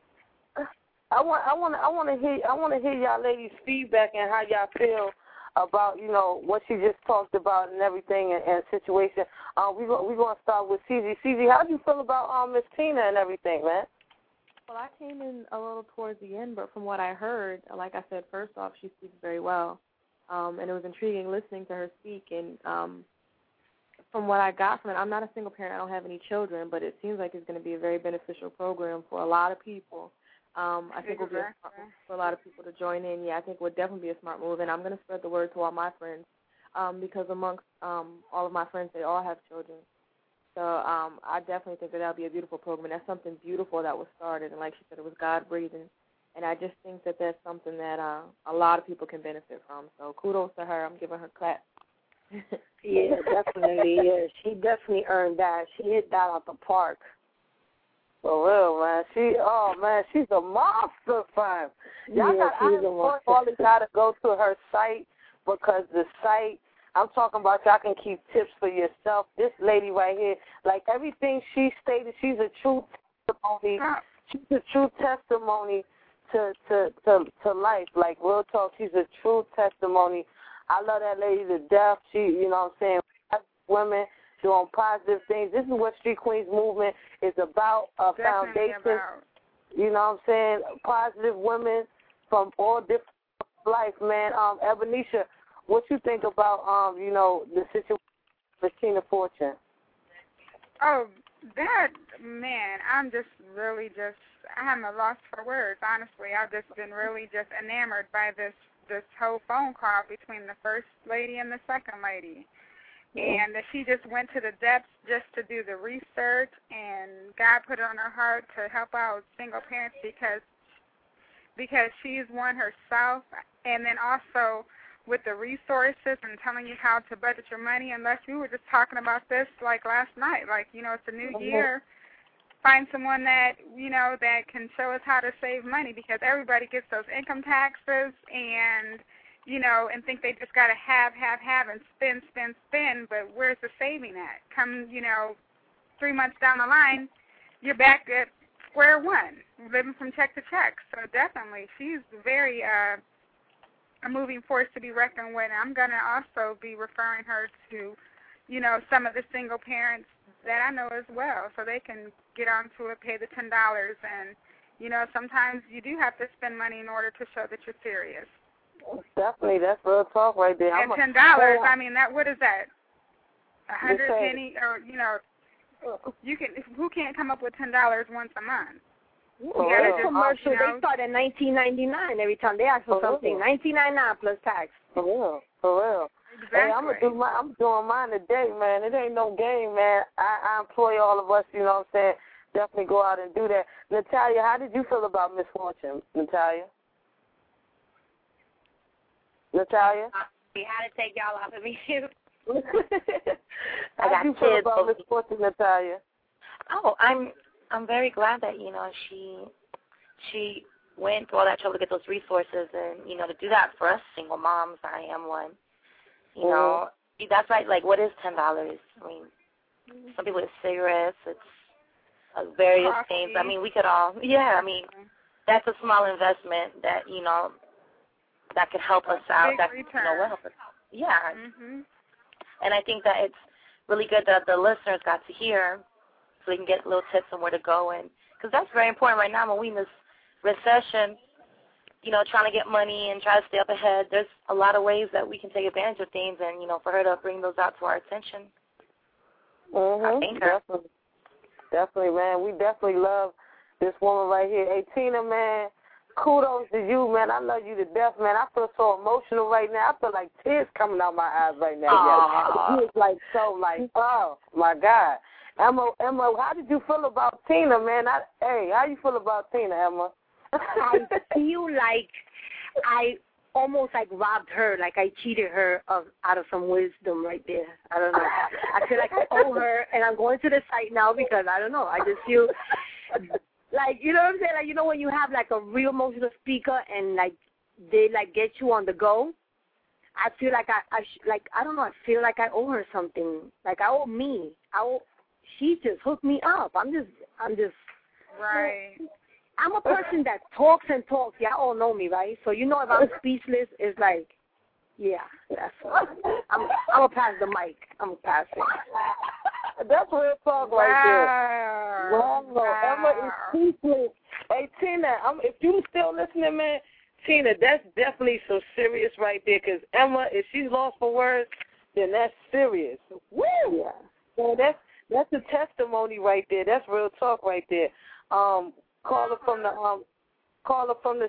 I want to hear y'all ladies' feedback and how y'all feel about, you know, what she just talked about and everything and situation. We're gonna start with CZ. CZ, how do you feel about Miss Tina and everything, man? Well, I came in a little towards the end, but from what I heard, like I said, first off, she speaks very well, and it was intriguing listening to her speak. And from what I got from it, I'm not a single parent. I don't have any children, but it seems like it's going to be a very beneficial program for a lot of people. I think it will be a smart move for a lot of people to join in. Yeah, I think it would definitely be a smart move, and I'm going to spread the word to all my friends because amongst all of my friends, they all have children. So I definitely think that will be a beautiful program. That's something beautiful that was started, and like she said, it was God-breathing. And I just think that that's something that a lot of people can benefit from. So kudos to her. I'm giving her clap. Yeah, definitely. Yeah, she definitely earned that. She hit that out the park. For real, man. She's a monster, fam. Y'all gotta go to her site because the site, I'm talking about, y'all can keep tips for yourself. This lady right here, like everything she stated, she's a true testimony. She's a true testimony to life. Like real talk, she's a true testimony. I love that lady to death. She, you know what I'm saying, women doing positive things. This is what Street Queens movement is about, a foundation. You know what I'm saying? Positive women from all different life, man. Ebeneisha, what you think about, you know, the situation with Tina Fortune? Oh, that, man, I'm just really I have no loss for words, honestly. I've just been really just enamored by this whole phone call between the first lady and the second lady. And that she just went to the depths just to do the research, and God put it on her heart to help out single parents because she's one herself, and then also with the resources and telling you how to budget your money. Unless we were just talking about this like last night, like, you know, it's a new year. Find someone that, you know, that can show us how to save money, because everybody gets those income taxes and, you know, and think they just got to have, and spend, but where's the saving at? Come, you know, 3 months down the line, you're back at square one, living from check to check. So definitely, she's very a moving force to be reckoned with. And I'm going to also be referring her to, you know, some of the single parents that I know as well, so they can get onto it, pay the $10. And, you know, sometimes you do have to spend money in order to show that you're serious. Definitely, that's real talk right there. And $10, I mean, that what is that? 100 penny, or you know, you can. Who can't come up with $10 once a month? Commercial. They start at $19.99 every time they ask for something. $19.99 plus tax. For real. Exactly. Hey, I'm doing mine today, man. It ain't no game, man. I employ all of us. You know what I'm saying? Definitely go out and do that. Natalia, how did you feel about Misfortune, Natalia? Natalia? We had to take y'all off of me too. How do you feel about Misfortune, Natalia? Oh, I'm very glad that, you know, she went through all that trouble to get those resources, and, you know, to do that for us single moms. I am one. You know, that's like what is $10? I mean, some people it's cigarettes, it's various things. I mean, we could all, I mean, that's a small investment that, you know, that could help us out. That you know, will help us out. Yeah. And I think that it's really good that the listeners got to hear, so they can get little tips on where to go, and because that's very important right now when we in this recession. You know, trying to get money and try to stay up ahead. There's a lot of ways that we can take advantage of things, and you know, for her to bring those out to our attention. I thank her. Definitely, man. We definitely love this woman right here. Hey, Tina, man. Kudos to you, man. I love you to death, man. I feel so emotional right now. I feel like tears coming out my eyes right now. It's like so, like, oh my God. Emma, how did you feel about Tina, man? Hey, how you feel about Tina, Emma? I feel like I almost like robbed her, like I cheated her out of some wisdom right there. I don't know. I feel like I owe her, and I'm going to the site now because I don't know. I just feel like, you know what I'm saying? Like, you know when you have like a real emotional speaker and like they like get you on the go? I feel like I don't know. I feel like I owe her something. Like I owe me. She just hooked me up. I'm just. Right. I'm a person that talks and talks. Y'all all know me, right? So you know if I'm speechless, it's like, yeah, that's what. I'm going to pass the mic. I'm going to pass it. That's real talk right there. Wow. Emma is speechless. Hey, Tina, if you still listening, man, Tina, that's definitely some serious right there, because Emma, if she's lost for words, then that's serious. Woo! Yeah. So that's a testimony right there. That's real talk right there. Caller from the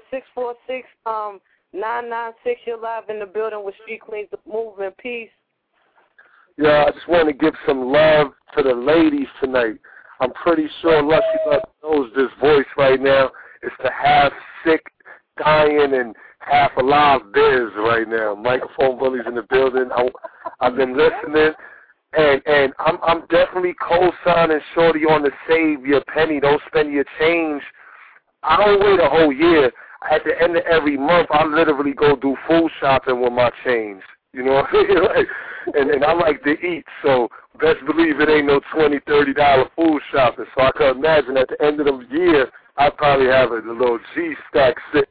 646-996. You're live in the building with Street Queens Movement. Peace. Yeah, I just want to give some love to the ladies tonight. I'm pretty sure Lushy Love knows this voice right now. It's the half sick, dying, and half alive Biz right now. Microphone Bullies in the building. I've been listening. And I'm definitely co-signing Shorty on the save your penny. Don't spend your change. I don't wait a whole year. At the end of every month, I literally go do food shopping with my change. You know what I mean? Like, and I like to eat, so best believe it ain't no $20, $30 food shopping. So I can imagine at the end of the year, I probably have a little G-stack sitting.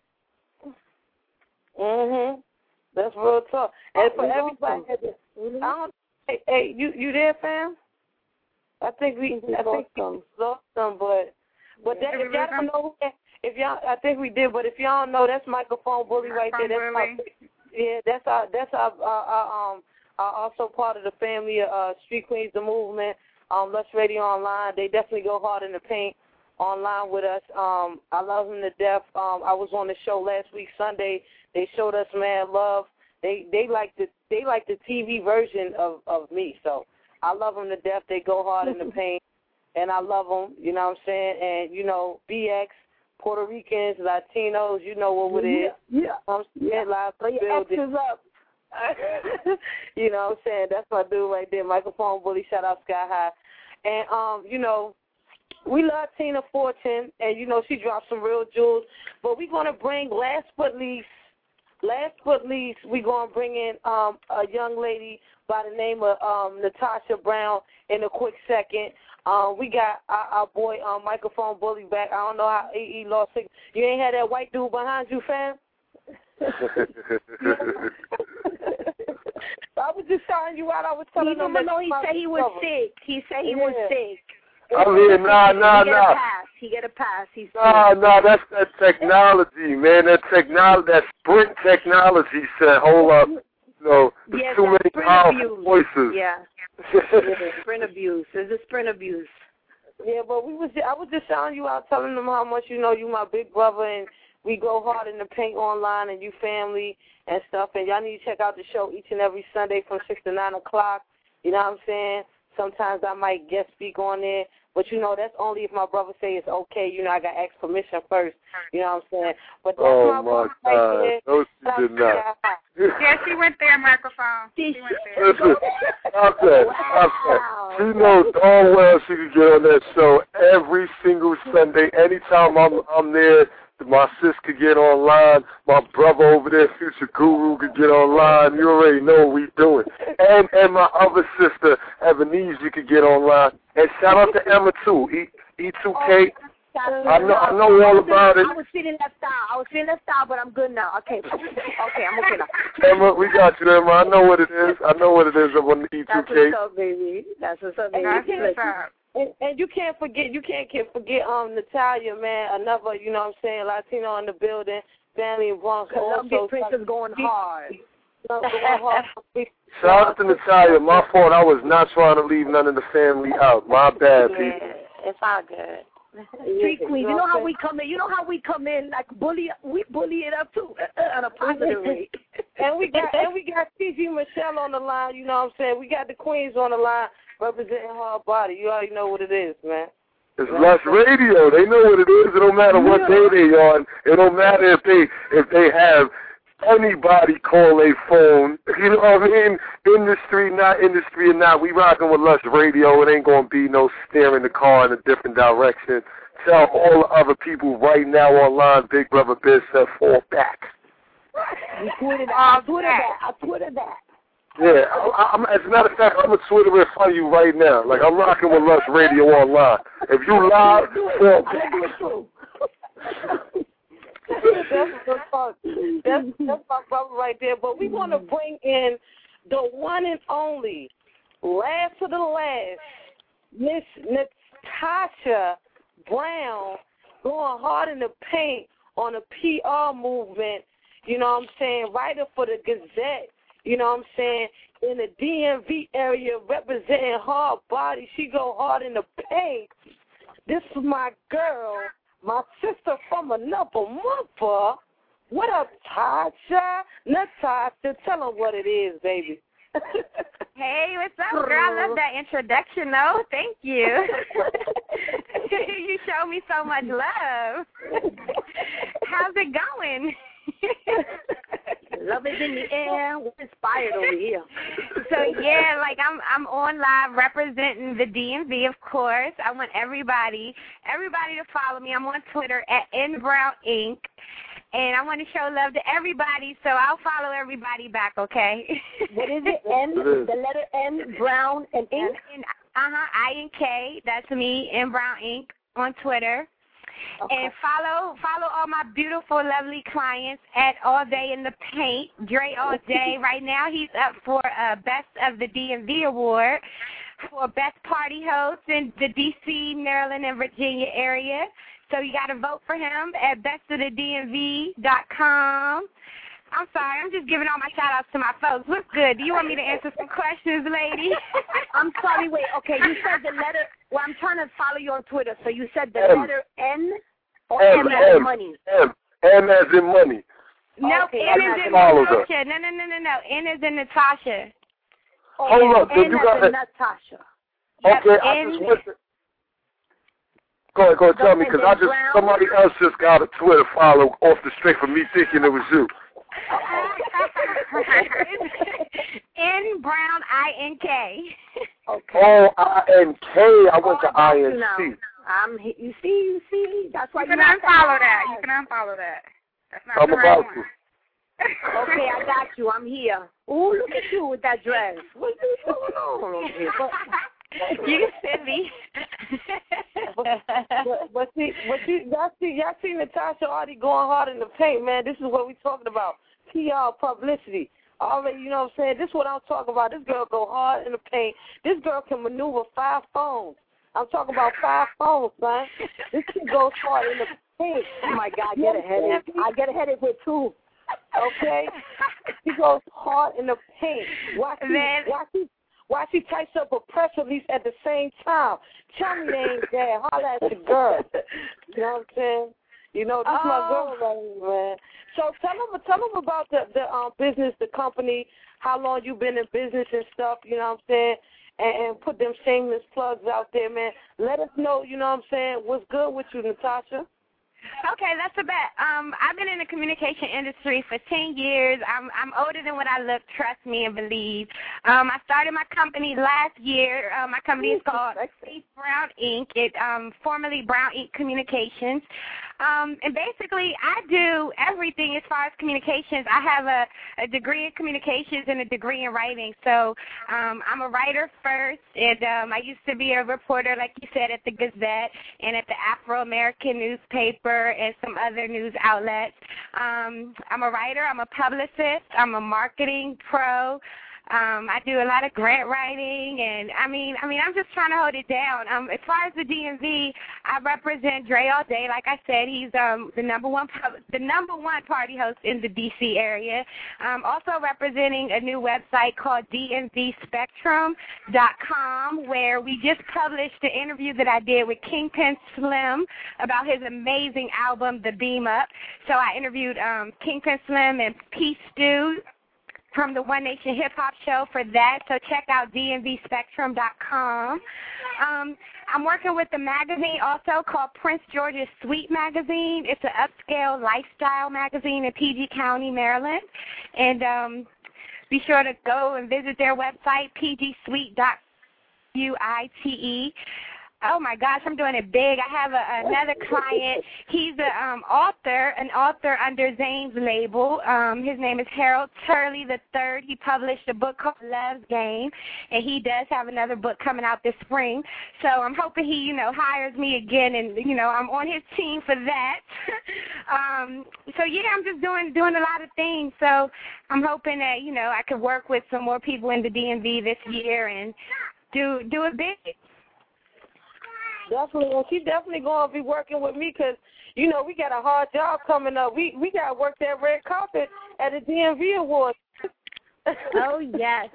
That's real talk. And for everybody, hey, you there, fam? I think we lost them, but if y'all don't know, I think we did. But if y'all don't know, that's Microphone Bully right there. That's our also part of the family of Street Queens, the movement. Lush Radio Online. They definitely go hard in the paint online with us. I love them to death. I was on the show last week, Sunday. They showed us mad love. They like the TV version of me, so I love them to death. They go hard in the paint, and I love them. You know what I'm saying? And you know, BX, Puerto Ricans, Latinos, you know what it is. Yeah. Live building. Up. You know what I'm saying? That's my dude right there, Microphone Bully. Shout out Sky High. And you know, we love Tina Fortune, and you know she dropped some real jewels. But we're gonna bring last but least, we're going to bring in a young lady by the name of Natasha Brown in a quick second. We got our boy Microphone Bully back. I don't know how he lost it. You ain't had that white dude behind you, fam? I was just shouting you out. I was telling him that he said he was sick. He said he was sick. I mean, nah. He get a pass. He's Nah, that's that technology, man. That Sprint technology said, hold up. There's too many powerful voices. Yeah. Sprint abuse. There's a Sprint abuse. Yeah, but I was just shouting you out, telling them how much you my big brother, and we go hard in the paint online, and you family and stuff. And y'all need to check out the show each and every Sunday from 6 to 9 o'clock. You know what I'm saying? Sometimes I might guest speak on there, but that's only if my brother say it's okay. I got to ask permission first. You know what I'm saying? But that's my brother right there. No, she did not. Yeah, she went there, microphone. She went there. Listen, stop that. She knows darn well she could get on that show every single Sunday. Anytime I'm there, my sis could get online. My brother over there, Future Guru, could get online. You already know what we doing. And my other sister, Ebenezer, could get online. And shout out to Emma, too. E2K. I know all about it. I was feeling left out, but I'm good now. Okay, I'm okay now. Emma, we got you, Emma. I know what it is. up on the E2K. That's what's up, baby. That's what's up, baby. And you can't forget Natalia, man, another, Latino in the building, family in Bronx. Columbia Princess going hard. Shout out to Natalia. My fault. I was not trying to leave none of the family out. My bad, people. It's all good. Street Queens. You know how we come in. Like we bully it up too, on a positive way. And we got Gigi Michelle on the line. You know what I'm saying? We got the Queens on the line representing her body. You already know what it is, man. It's Lush Radio. They know what it is. It don't matter what day they on. It don't matter if they have anybody call a phone. You know what I mean? Industry or not. We rocking with Lush Radio. It ain't gonna be no steering the car in a different direction. Tell all the other people right now online, Big Brother Biz said fall back. I Twitter that. Yeah, as a matter of fact, I'm going to Twitter in front of you right now. Like, I'm rocking with Lush Radio online. If you live, fall back. That's my brother right there. But we want to bring in the one and only, last of the last, Miss Natasha Brown, going hard in the paint on the PR movement. You know what I'm saying? Writer for the Gazette. You know what I'm saying? In the DMV area, representing hard body. She go hard in the paint. This is my girl, my sister from another mother. What up, Tasha? Natasha, tell them what it is, baby. Hey, what's up, girl? I love that introduction, though. Thank you. You show me so much love. How's it going? Love is in the air. We're inspired over here. So yeah, like I'm on live representing the DMV, of course. I want everybody to follow me. I'm on Twitter at NBrownInc. And I want to show love to everybody, so I'll follow everybody back, okay? What is it? The letter N, Brown, and Ink? I-N-K. That's me, NBrownInc, on Twitter. Okay. And follow all my beautiful, lovely clients at All Day in the Paint, Dre All Day. Right now, he's up for Best of the DMV Award for Best Party Host in the D.C., Maryland, and Virginia area. So you got to vote for him at bestofthe.dmv.com. I'm sorry, I'm just giving all my shout-outs to my folks. What's good? Do you want me to answer some questions, lady? I'm sorry, wait. Okay, you said the letter. Well, I'm trying to follow you on Twitter. So you said the letter N or M as in money? M as in money. No, okay, N as in Natasha. No. N as in Natasha. Hold up. N as in Natasha. Okay, I just went to... Go ahead, tell me, because somebody else just got a Twitter follow off the straight from me thinking it was you. NBrownInk. Okay. Oh, I-N-K. I went to I-N-C. You see. That's why you can unfollow that. You can unfollow that. That's not I'm the right about one. to. Okay, I got you. I'm here. Ooh, look at you with that dress. What's going on over here? You silly. but y'all see Natasha already going hard in the paint, man. This is what we talking about. PR publicity. Already, you know what I'm saying? This is what I'm talking about. This girl go hard in the paint. This girl can maneuver 5 phones. I'm talking about 5 phones, man. This kid goes hard in the paint. Oh, my God, I get a headache. I get a headache with 2. Okay? She goes hard in the paint. Why she types up a press release at the same time? Tell me they ain't there. Holla at the girl. You know what I'm saying? You know, this is my girl right here, man. So tell them about the business, the company, how long you been in business and stuff, you know what I'm saying? And put them shameless plugs out there, man. Let us know, you know what I'm saying, what's good with you, Natasha. Okay, that's a bet. I've been in the communication industry for 10 years. I'm older than what I look, trust me and believe. I started my company last year. My company is called Brown Inc. It formerly Brown Inc. Communications. And basically, I do everything as far as communications. I have a degree in communications and a degree in writing. So I'm a writer first, and I used to be a reporter, like you said, at the Gazette and at the Afro-American newspaper and some other news outlets. I'm a writer. I'm a publicist. I'm a marketing pro. I do a lot of grant writing, and I mean, I'm just trying to hold it down. As far as the DMV, I represent Dre All Day. Like I said, he's the number one party host in the DC area. Also representing a new website called DMVSpectrum.com, where we just published the interview that I did with Kingpin Slim about his amazing album, The Beam Up. So I interviewed Kingpin Slim and P. Stu from the One Nation Hip Hop Show for that. So check out DMVSpectrum.com. I'm working with a magazine also called Prince George's Suite Magazine. It's an upscale lifestyle magazine in PG County, Maryland. And be sure to go and visit their website, pgsuite.uite. Oh, my gosh, I'm doing it big. I have another client. He's an author under Zane's label. His name is Harold Turley III. He published a book called Love's Game, and he does have another book coming out this spring. So I'm hoping he, hires me again, and, I'm on his team for that. So, yeah, I'm just doing a lot of things. So I'm hoping that, I could work with some more people in the DMV this year and do it big. Definitely, and she's definitely going to be working with me because, we got a hard job coming up. We got to work that red carpet at the DMV Awards. Oh, yes.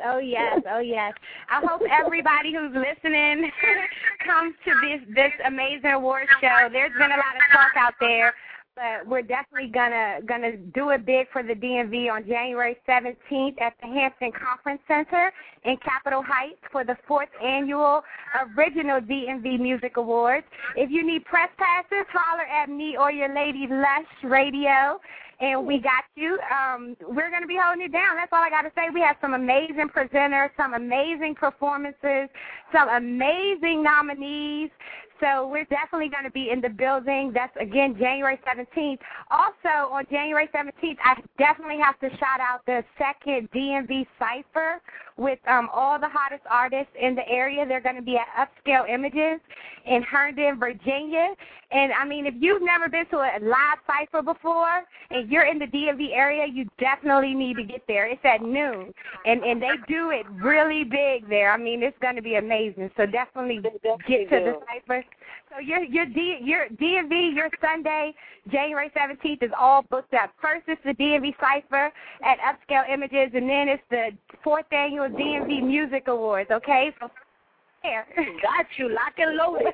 I hope everybody who's listening comes to this amazing award show. There's been a lot of talk out there, but we're definitely gonna do it big for the DMV on January 17th at the Hampton Conference Center in Capitol Heights for the 4th annual original DMV Music Awards. If you need press passes, holler at me or your lady Lush Radio, and we got you. We're going to be holding it down. That's all I got to say. We have some amazing presenters, some amazing performances, some amazing nominees. So we're definitely going to be in the building. That's, again, January 17th. Also, on January 17th, I definitely have to shout out the second DMV Cypher with all the hottest artists in the area. They're going to be at Upscale Images in Herndon, Virginia. And, if you've never been to a live Cypher before and you're in the DMV area, you definitely need to get there. It's at noon, and they do it really big there. It's going to be amazing. So definitely get to the Cypher. So your DMV, your Sunday, January 17th, is all booked up. First, it's the DMV Cypher at Upscale Images, and then it's the 4th annual DMV Music Awards, okay? So there. Got you, lock and loaded.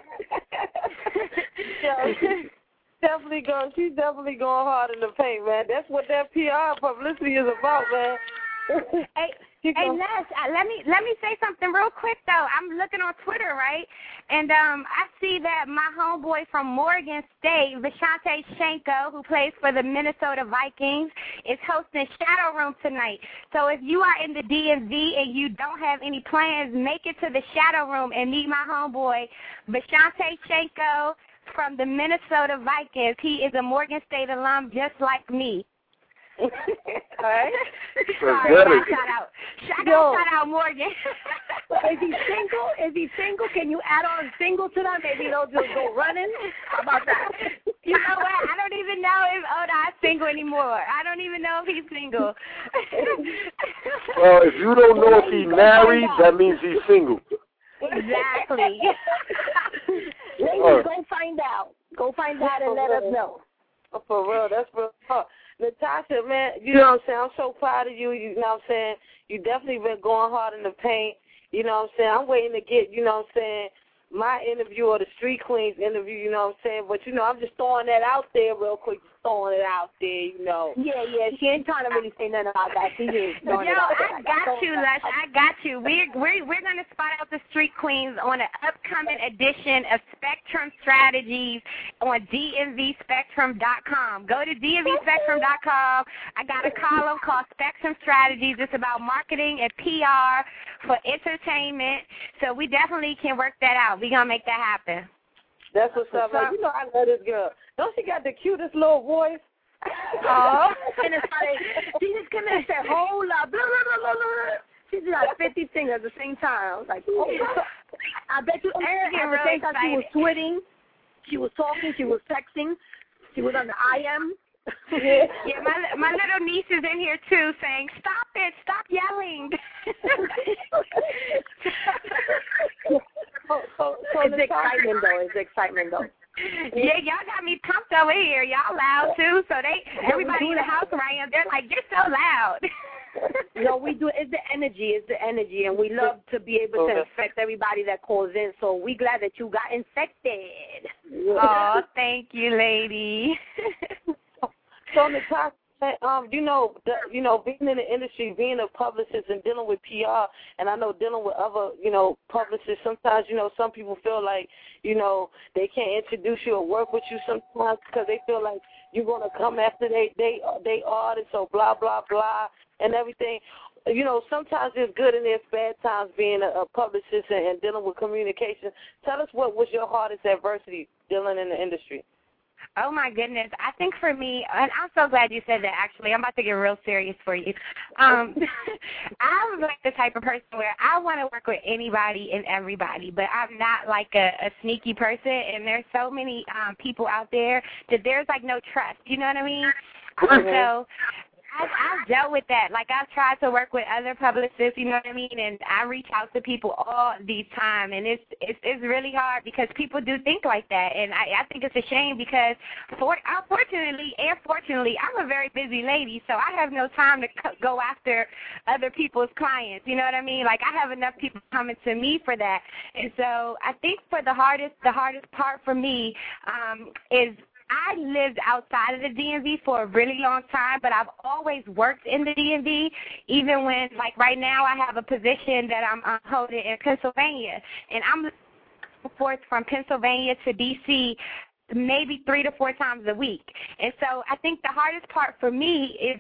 She's definitely going hard in the paint, man. That's what that PR publicity is about, man. Hey, Les, let me say something real quick, though. I'm looking on Twitter, right? And I see that my homeboy from Morgan State, Vashante Shenko, who plays for the Minnesota Vikings, is hosting Shadow Room tonight. So if you are in the DMV and you don't have any plans, make it to the Shadow Room and meet my homeboy, Vashante Shenko from the Minnesota Vikings. He is a Morgan State alum just like me. All right. Shout out Morgan. Is he single? Is he single? Can you add on single to that? Maybe they'll just go running. How about that? You know what? I don't even know if Oda's single anymore. I don't even know if he's single. Well, if you don't know if he's married, that means he's single. Exactly. Ladies, go find out. Go find out and let us know. For real, that's real. Natasha, man, you know what I'm saying? I'm so proud of you. You know what I'm saying? You definitely been going hard in the paint. You know what I'm saying? I'm waiting to get, you know what I'm saying, my interview or the Street Queens interview, you know what I'm saying? But, you know, I'm just throwing that out there real quick, just throwing it out there, you know. Yeah, she ain't trying to really say nothing about that. She just throwing it out there. I got you, Lush. I got you. We're going to spot out the Street Queens on an upcoming edition of Spectrum Strategies on DMVSpectrum.com. Go to DMVSpectrum.com. I got a column called Spectrum Strategies. It's about marketing and PR for entertainment. So we definitely can work that out. We're going to make that happen. That's what's up. Like, you know, I love this girl. Don't she got the cutest little voice? Oh, and it's like, she just came in and said, hold up, blah, blah, blah, blah, blah. She did like 50 things at the same time. I was like, oh, I bet you, and at the same time she was tweeting, she was talking, she was texting, she was on the IM. Yeah, my little niece is in here too, saying, "Stop it! Stop yelling!" It's excitement though. Yeah, y'all got me pumped over here. Y'all loud too, so everybody in the house around, they're like, "You're so loud." No, we do. It's the energy, and we love to be able to infect everybody that calls in. So we glad that you got infected. Oh, thank you, lady. So, Natasha, you know, being in the industry, being a publicist and dealing with PR, and I know dealing with other, you know, publicists, sometimes, you know, some people feel like, you know, they can't introduce you or work with you sometimes because they feel like you're going to come after they artists or blah, blah, blah, and everything. You know, sometimes there's good and there's bad times being a publicist and dealing with communication. Tell us what was your hardest adversity dealing in the industry? Oh, my goodness. I think for me, and I'm so glad you said that, actually. I'm about to get real serious for you. I'm like the type of person where I want to work with anybody and everybody, but I'm not like a sneaky person, and there's so many people out there that there's like no trust. You know what I mean? So I've dealt with that. Like, I've tried to work with other publicists, you know what I mean, and I reach out to people all the time, and it's really hard because people do think like that, and I think it's a shame because, unfortunately and fortunately, I'm a very busy lady, so I have no time to go after other people's clients, you know what I mean? Like, I have enough people coming to me for that, and so I think for the hardest part for me is I lived outside of the DMV for a really long time, but I've always worked in the DMV, even when, like right now, I have a position that I'm holding in Pennsylvania, and I'm looking forth from Pennsylvania to D.C. maybe 3 to 4 times a week. And so I think the hardest part for me is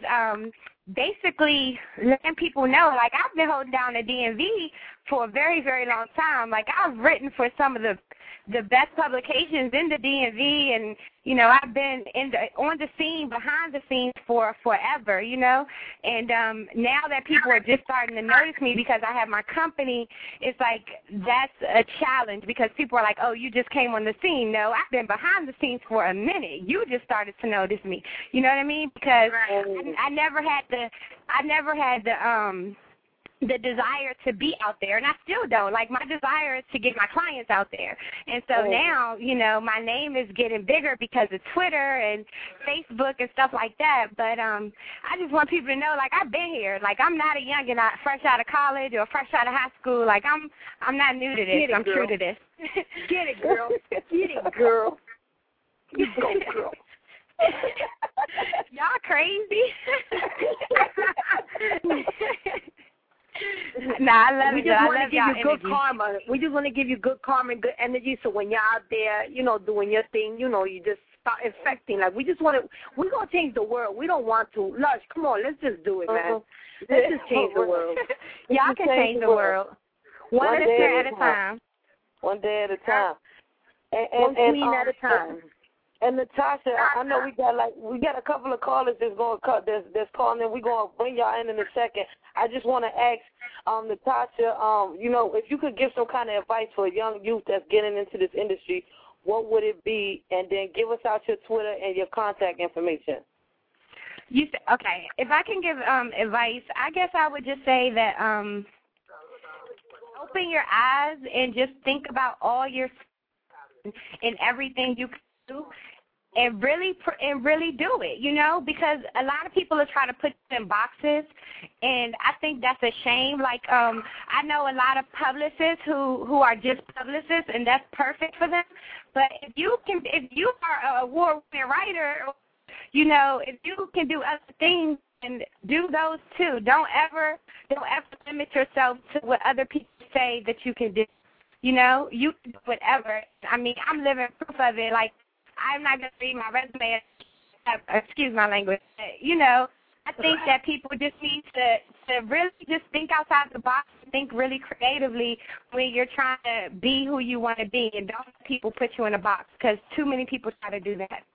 basically letting people know, like, I've been holding down the DMV for a very, very long time. Like, I've written for some of the best publications in the DMV, and, you know, I've been on the scene, behind the scenes for forever, you know. And now that people are just starting to notice me because I have my company, it's like that's a challenge because people are like, oh, you just came on the scene. No, I've been behind the scenes for a minute. You just started to notice me. You know what I mean? Because I never had the desire to be out there, and I still don't. Like, my desire is to get my clients out there. And so now, you know, my name is getting bigger because of Twitter and Facebook and stuff like that. But I just want people to know, like, I've been here. Like, I'm not a youngin' fresh out of college or fresh out of high school. Like, I'm not new to this. I'm true to this. Get it, girl. Get it, girl. You go, girl. Y'all crazy. Nah, I love it. I love y'all energy. Good karma. We just want to give you good karma and good energy. So when you're out there, you know, doing your thing, you know, you just start infecting. Like, we're gonna change the world. We don't want to. Lush, come on, let's just do it, man. Let's just change the world. Y'all can change the world. One day at a time. One day at a time. One queen at a time. And Natasha, I know we got a couple of callers that's calling in. We're gonna bring y'all in a second. I just want to ask Natasha, if you could give some kind of advice for a young youth that's getting into this industry, what would it be? And then give us out your Twitter and your contact information. Okay, if I can give advice, I guess I would just say that open your eyes and just think about all your and everything you can do, and really do it, because a lot of people are trying to put you in boxes, and I think that's a shame. Like I know a lot of publicists who are just publicists, and that's perfect for them. But if you are a award-winning writer, if you can do other things, and do those too. Don't ever limit yourself to what other people say that you can do. You can do whatever. I mean, I'm living proof of it. Like, I'm not going to read my resume, excuse my language. I think that people just need to really just think outside the box, think really creatively when you're trying to be who you want to be, and don't let people put you in a box, because too many people try to do that.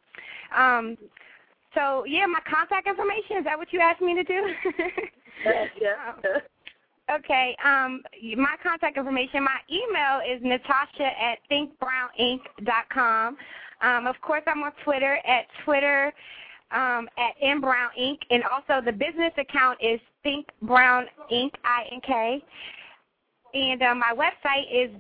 So, yeah, my contact information, is that what you asked me to do? Yeah. Okay, my contact information, my email is natasha@thinkbrowninc.com. Of course, I'm on Twitter at @mbrownink, and also the business account is thinkbrowninc, INK. And my website is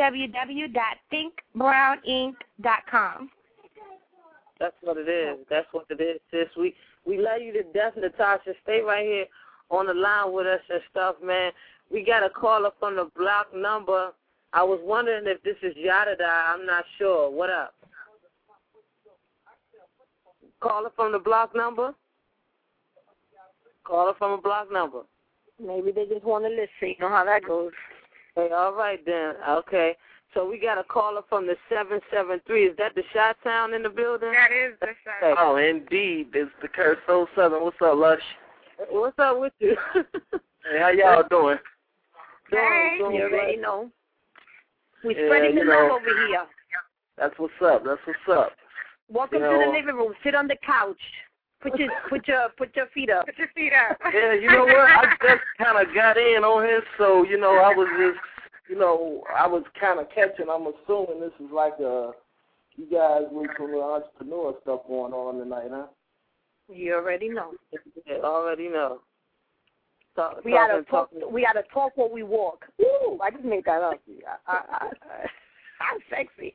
www.thinkbrowninc.com. That's what it is. That's what it is, sis. We love you to death, Natasha. Stay right here on the line with us and stuff, man. We got a caller from the block number. I was wondering if this is Yadada. I'm not sure. What up? Caller from the block number? Caller from a block number. Maybe they just want to listen. You know how that goes. Hey, all right then. Okay. So we got a caller from the 773. Is that the Chi-Town in the building? That is the Chi-Town. Oh, indeed. It's the Curse Soul Southern. What's up, Lush? What's up with you? Hey, how y'all doing? Hey, you already know. We're spreading the love over here. That's what's up. That's what's up. Welcome to the living room. Sit on the couch. Put your feet up. Put your feet up. Yeah, you know what? I just kind of got in on here, so I was just, I was kind of catching. I'm assuming this is like you guys with some entrepreneur stuff going on tonight, huh? You already know. Yeah, already know. We gotta talk what we walk. Woo! I just made that up. I'm sexy.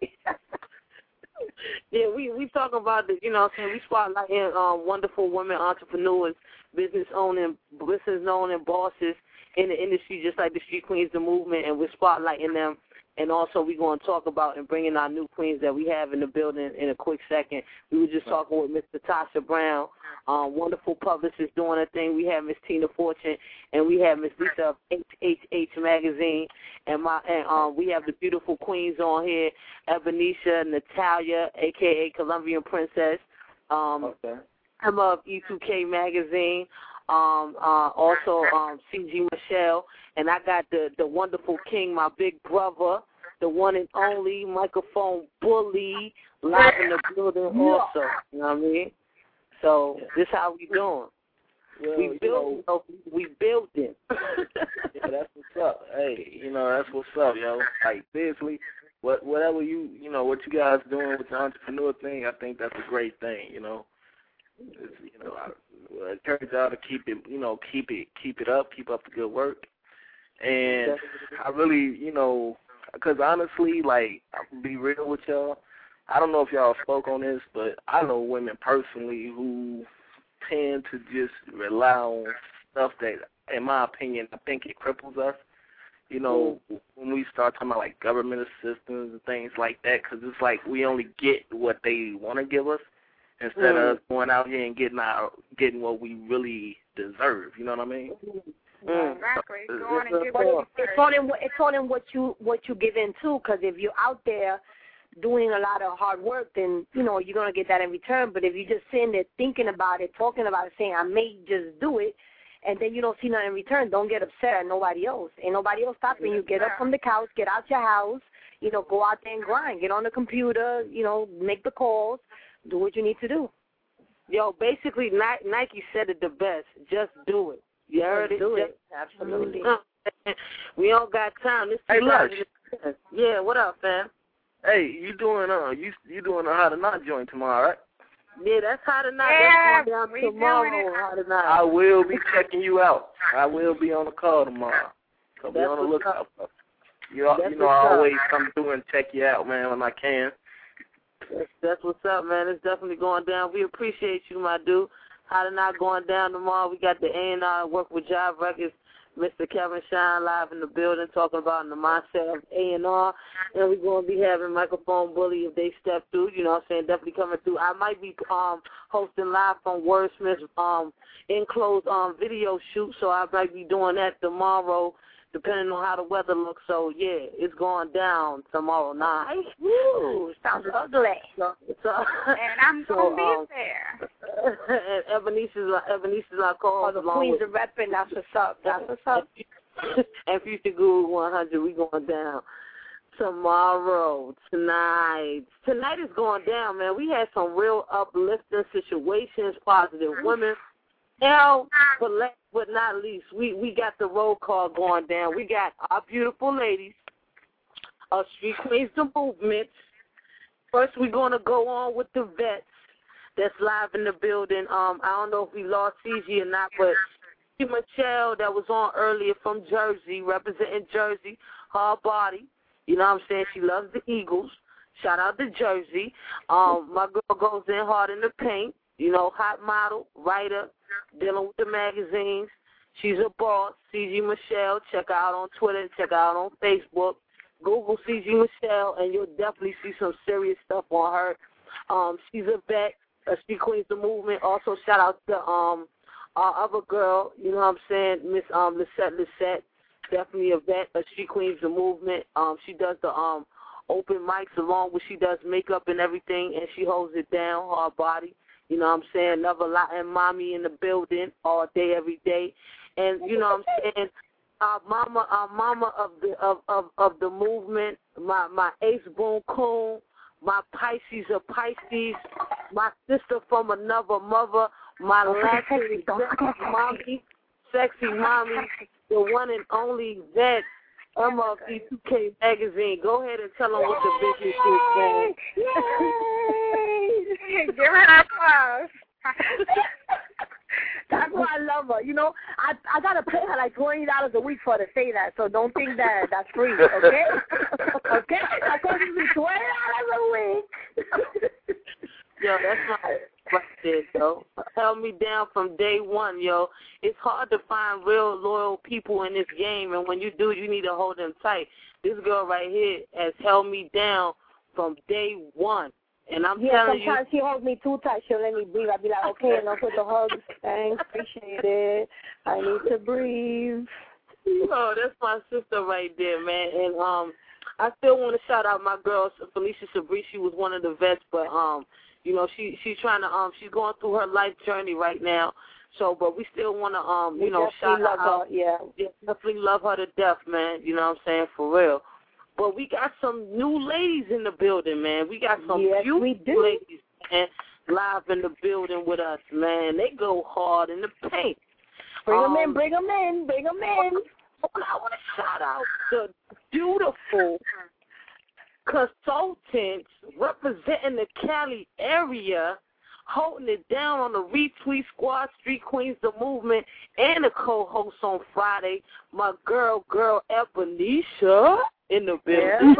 Yeah, we talk about the, we spotlighting wonderful women entrepreneurs, business owning bosses in the industry, just like the Street Queens, the movement, and we're spotlighting them. And also we're going to talk about and bring in our new queens that we have in the building in a quick second. We were just talking with Miss Natasha Brown, wonderful publicist doing her thing. We have Miss Tina Fortune, and we have Miss Lisa of HHH Magazine. And we have the beautiful queens on here, Ebenesia, Natalia, a.k.a. Colombian Princess. Emma of E2K Magazine. Also CG Michelle, and I got the wonderful king, my big brother, the one and only Microphone Bully, live in the building also. You know what I mean? So this how we doing. Well, we building. Yeah, that's what's up. Hey, that's what's up, yo. Like seriously, whatever what you guys doing with the entrepreneur thing, I think that's a great thing. I encourage y'all to keep it up, keep up the good work. And I really, because honestly, like, I'll be real with y'all, I don't know if y'all spoke on this, but I know women personally who tend to just rely on stuff that, in my opinion, I think it cripples us. When we start talking about, like, government assistance and things like that, because it's like we only get what they want to give us, instead of us going out here and getting what we really deserve. You know what I mean? Exactly. It's all in what you give in too. Because if you're out there doing a lot of hard work, then you're gonna get that in return. But if you're just sitting there thinking about it, talking about it, saying I may just do it, and then you don't see nothing in return, don't get upset at nobody else. Ain't nobody else stopping you. Get up from the couch, get out your house, go out there and grind. Get on the computer, make the calls. do what you need to do. Yo, basically, Nike said it the best. Just do it. You heard it? Do it. Absolutely. We don't got time. This Hey, Lush. Yeah, what up, fam? Hey, you doing you doing a How to Not joint tomorrow, right? Yeah, that's How to Not. Yeah, that's going we down tomorrow. doing it. How to Not. I will be checking you out. I will be on the call tomorrow. So be That's on the what's lookout. You That's know, what's I up. always come through and check you out, man, when I can. That's what's up, man. It's definitely going down. We appreciate you, my dude. How to Not going down tomorrow. We got the A&R work with Jive Records. Mr. Kevin Shine live in the building talking about the mindset of A&R. And we're going to be having Microphone Bully if they step through, you know what I'm saying, definitely coming through. I might be hosting live from Wordsmith's enclosed video shoot, so I might be doing that tomorrow depending on how the weather looks. So, yeah, it's going down tomorrow night. Woo, sounds ugly. And I'm going to be there. And Ebeneza's our call. The Queens are repping. That's what's up. That's what's up. And Future Guru 100, we going down tomorrow, tonight. Tonight is going down, man. We had some real uplifting situations, positive women. Now, but last but not least, we got the roll call going down. We got our beautiful ladies of Street Queens the Movement. First, we're going to go on with the vets that's live in the building. I don't know if we lost CG or not, but Michelle that was on earlier from Jersey, representing Jersey, her body. You know what I'm saying? She loves the Eagles. Shout out to Jersey. My girl goes in hard in the paint. You know, hot model, writer, dealing with the magazines. She's a boss. CG Michelle. Check her out on Twitter. Check her out on Facebook. Google CG Michelle, and you'll definitely see some serious stuff on her. She's a vet. Street Queens the Movement. Also, shout out to our other girl. You know what I'm saying, Miss Lisette. Definitely a vet. Street Queens the Movement. She does the open mics along with she does makeup and everything, and she holds it down. Her body. You know what I'm saying? Another Latin mommy in the building all day, every day. And you know what I'm saying? Our mama of the movement, my ace boon coon, my Pisces of Pisces, my sister from another mother, my Latin sexy mommy, the one and only vet, MLC 2K Magazine. Go ahead and tell them what the business is, man. Yay! Give her an applause. That's why I love her. You know, I gotta pay her like $20 a week for her to say that. So don't think that that's free, okay? Okay, that costs me $20 a week. Yo, that's my right there, yo. Held me down from day one, yo. It's hard to find real loyal people in this game, and when you do, you need to hold them tight. This girl right here has held me down from day one. And I'm telling you. Sometimes she holds me too tight. She'll let me breathe. I'll be like, okay, and I'll put the hugs. Thanks, appreciate it. I need to breathe. Oh, that's my sister right there, man. And I still want to shout out my girl Felicia Sabri. She was one of the vets, but you know, she's trying to she's going through her life journey right now. So, but we still want to you know, shout her out. Yeah, definitely love her to death, man. You know what I'm saying, for real. But we got some new ladies in the building, man. We got some beautiful ladies, man, live in the building with us, man. They go hard in the paint. Bring them in, bring them in, bring them in. I want to shout out the beautiful consultants representing the Cali area, holding it down on the Retweet Squad, Street Queens the Movement, and the co-host on Friday, my girl Ebenecia in the building.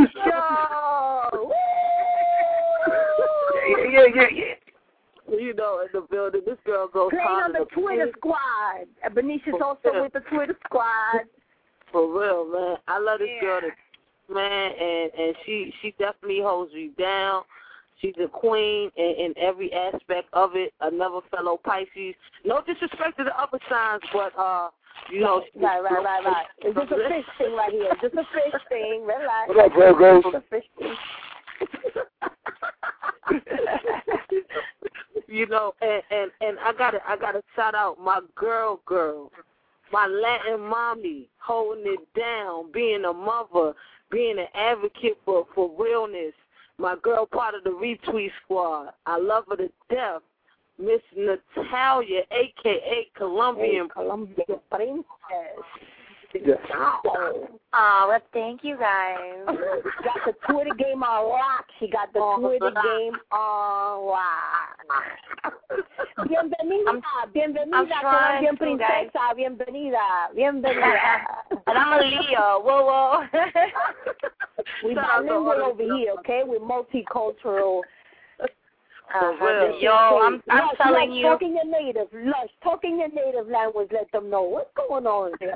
Yeah. You know, in the building, this girl goes hard on the Twitter squad. Ebenicia's also with the Twitter squad. For real, man. I love this girl, man, and she definitely holds you down. She's a queen in every aspect of it. Another fellow Pisces. No disrespect to the other signs, but you know. Right. It's just a fish thing right here. Just a fish thing. Relax. What up, bro? Just a fish thing. You know, and I gotta shout out my girl, my Latin mommy, holding it down, being a mother, being an advocate for realness. My girl, part of the retweet squad. I love her to death. Miss Natalia, a.k.a. Colombian Princess. Yes. Well, thank you guys. Got the Twitter game on lock. She got the Twitter game on lock. Bienvenida, Colombian Princesa. Bienvenida. And I'm a Leo. Whoa. We bilingual over here, okay? We're multicultural. Yo, I'm telling you. Talking your native language, let them know what's going on here.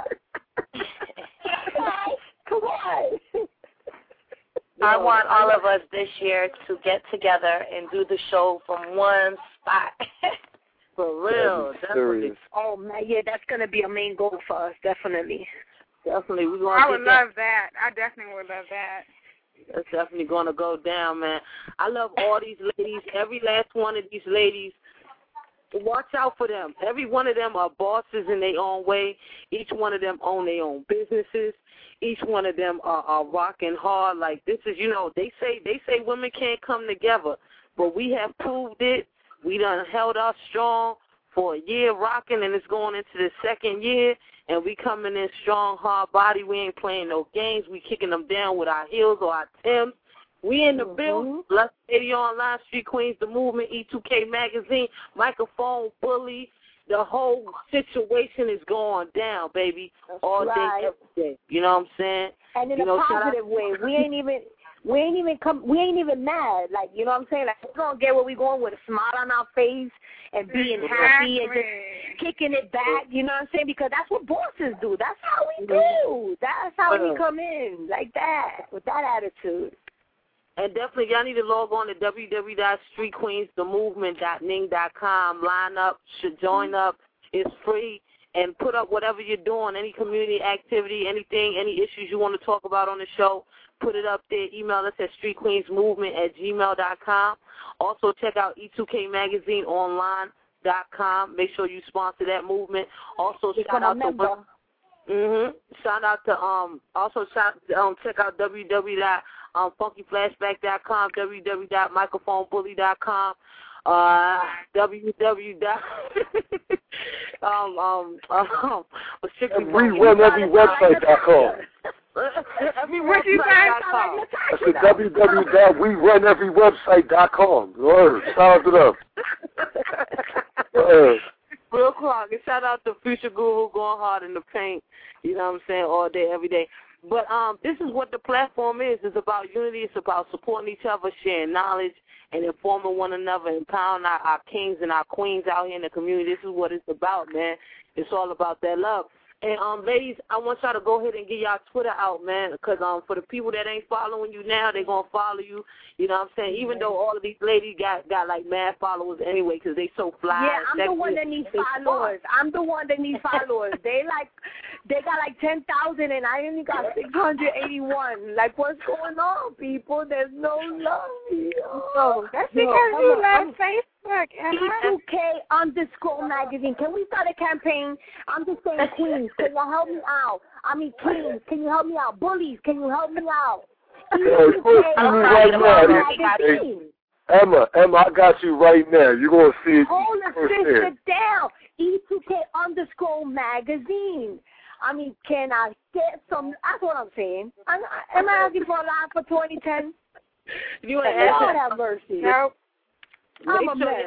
Come on. I want all of us this year to get together and do the show from one spot. For real. Definitely. Oh, man, yeah, that's going to be a main goal for us, definitely. Definitely. I would love that. I definitely would love that. It's definitely going to go down, man. I love all these ladies, every last one of these ladies. Watch out for them. Every one of them are bosses in their own way. Each one of them own their own businesses. Each one of them are rocking hard. Like this is, they say women can't come together, but we have proved it. We done held us strong for a year rocking, and it's going into the second year, and we coming in strong, hard body. We ain't playing no games. We kicking them down with our heels or our Timbs. We in the building. Lust Radio Online, Street Queens, The Movement, E2K Magazine, Microphone Bully. The whole situation is going down, baby. All day, every day. You know what I'm saying? And in a positive way. We ain't even mad. Like, you know what I'm saying? Like, we're going to get where we going with a smile on our face and being happy and just kicking it back. You know what I'm saying? Because that's what bosses do. That's how we do. That's how we come in, like that, with that attitude. And definitely, y'all need to log on to www.streetqueensthemovement.ning.com. Line up, should join up. It's free. And put up whatever you're doing, any community activity, anything, any issues you want to talk about on the show. Put it up there. Email us at streetqueensmovement@gmail.com. Also, check out E2KMagazineOnline.com. Make sure you sponsor that movement. Also, shout out to shout out to check out www.funkyflashback.com, www.microphonebully.com, WeRunEveryWebsite.com. I said www.WeRunEveryWebsite.com. Word, sounds it up. Real clock. And shout out to Future Guru going hard in the paint. You know what I'm saying? All day, every day. But this is what the platform is. It's about unity. It's about supporting each other, sharing knowledge, and informing one another, empowering our kings and our queens out here in the community. This is what it's about, man. It's all about that love. And, ladies, I want y'all to go ahead and get y'all Twitter out, man, because for the people that ain't following you now, they're going to follow you. You know what I'm saying? Even though all of these ladies got like, mad followers anyway because they so fly. Yeah, I'm the one that needs followers. I'm the one that needs followers. They got like 10,000, and I only got 681. Like, what's going on, people? There's no love here. That's because you love Facebook. E2K_magazine. Can we start a campaign? I'm just saying, queens, can you help me out? I mean, kings, can you help me out? Bullies, can you help me out? Emma, I got you right now. You're going to see it. Hold a sister down. E2K_magazine. I mean, can I get some? That's what I'm saying. Am I asking for a line for 2010? You ain't Lord have mercy. Nope. I'm a mess.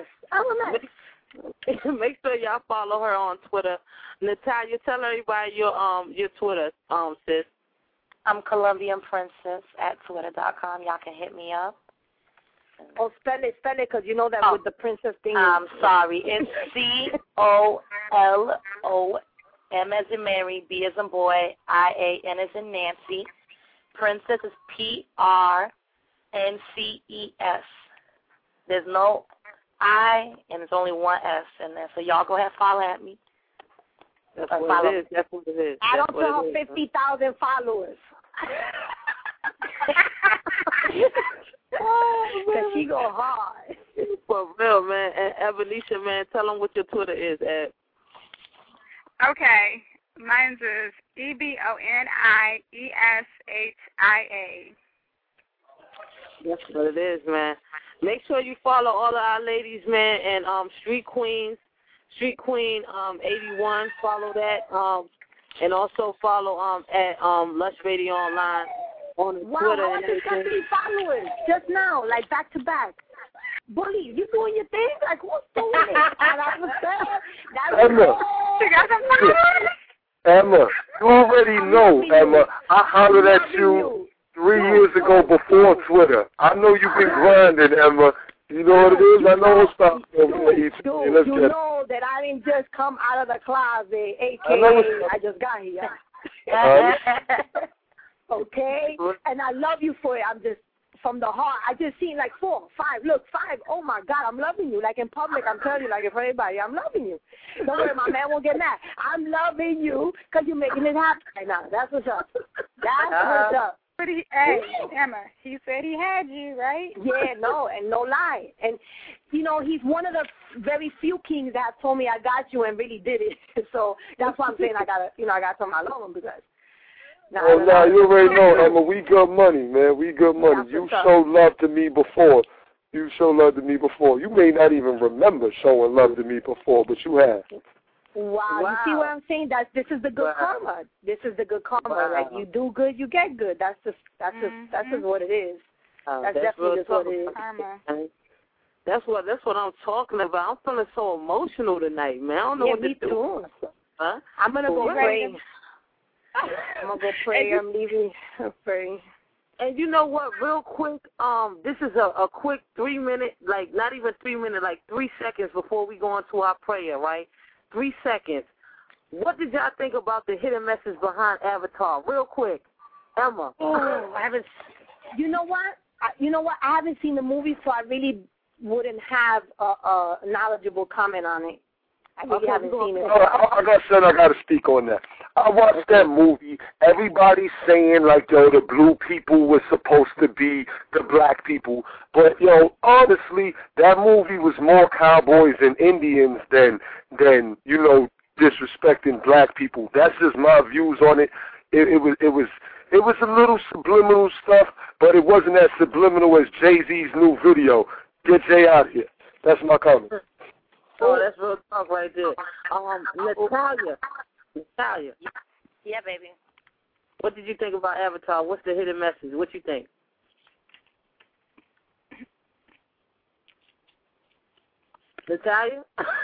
Make sure y'all follow her on Twitter. Natalia, tell everybody your Twitter, sis. I'm Colombian Princess at Twitter.com. Y'all can hit me up. Oh, spell it, because you know that with the princess thing. I'm sorry. It's COLOM as in Mary, B as in boy, IAN as in Nancy. Princess is PRNCES. There's no I, and there's only one S in there. So y'all go ahead and follow at me. That's what it is. That's what it is. I don't tell her 50,000 followers. Because she go hard. For real, man. And Ebenesia, man, tell them what your Twitter is at. Okay. Mine's is EBONIESHIA. That's what it is, man. Make sure you follow all of our ladies, man, and Street Queen 81. Follow that, and also follow at Lush Radio Online on Twitter I and just got 3 followers just now, like back to back. Bully, you doing your thing? Like, who's doing it? That was You got some followers? Emma, you already know, Emma. I hollered at you 3 years ago before Twitter. I know you've been grinding, Emma. You know what it is? I know what's up. You know that I didn't just come out of the closet, a.k.a. I just got here. Okay? And I love you for it. I'm just, from the heart, I just seen like 4, 5. Look, 5. Oh, my God, I'm loving you. Like in public, I'm telling you, like in front of everybody, I'm loving you. Don't worry, my man won't get mad. I'm loving you because you're making it happen right now. That's what's up. That's what's up. But hey, Emma, he said he had you, right? Yeah, no, and no lie. And, you know, he's one of the very few kings that told me I got you and really did it. So that's why I'm saying I got to tell him I love him because. You already know, Emma, we good money, man. We good money. You showed love to me before. You may not even remember showing love to me before, but you have. Wow. You see what I'm saying? This is the good karma. This is the good karma. Wow. Like you do good, you get good. That's just what it is. That's definitely just what it is. Karma. That's what I'm talking about. I'm feeling so emotional tonight, man. I don't know what to do. Huh? I'm gonna go pray. I'm gonna go pray. I'm leaving. I'm praying. And you know what? Real quick, this is a quick 3-minute, like not even 3 minutes, like 3 seconds before we go into our prayer, right? 3 seconds. What did y'all think about the hidden message behind Avatar? Real quick, Emma. Oh, I haven't. You know what? I haven't seen the movie, so I really wouldn't have a knowledgeable comment on it. I really haven't seen it. I got to speak on that. I watched that movie. Everybody's saying, like, yo, the blue people were supposed to be the black people. But, yo, honestly, that movie was more cowboys and Indians than disrespecting black people. That's just my views on it. It was a little subliminal stuff, but it wasn't as subliminal as Jay-Z's new video. Get Jay out of here. That's my comment. Oh, that's real talk right there. Natalia. Yeah, baby. What did you think about Avatar? What's the hidden message? What you think? Natalia?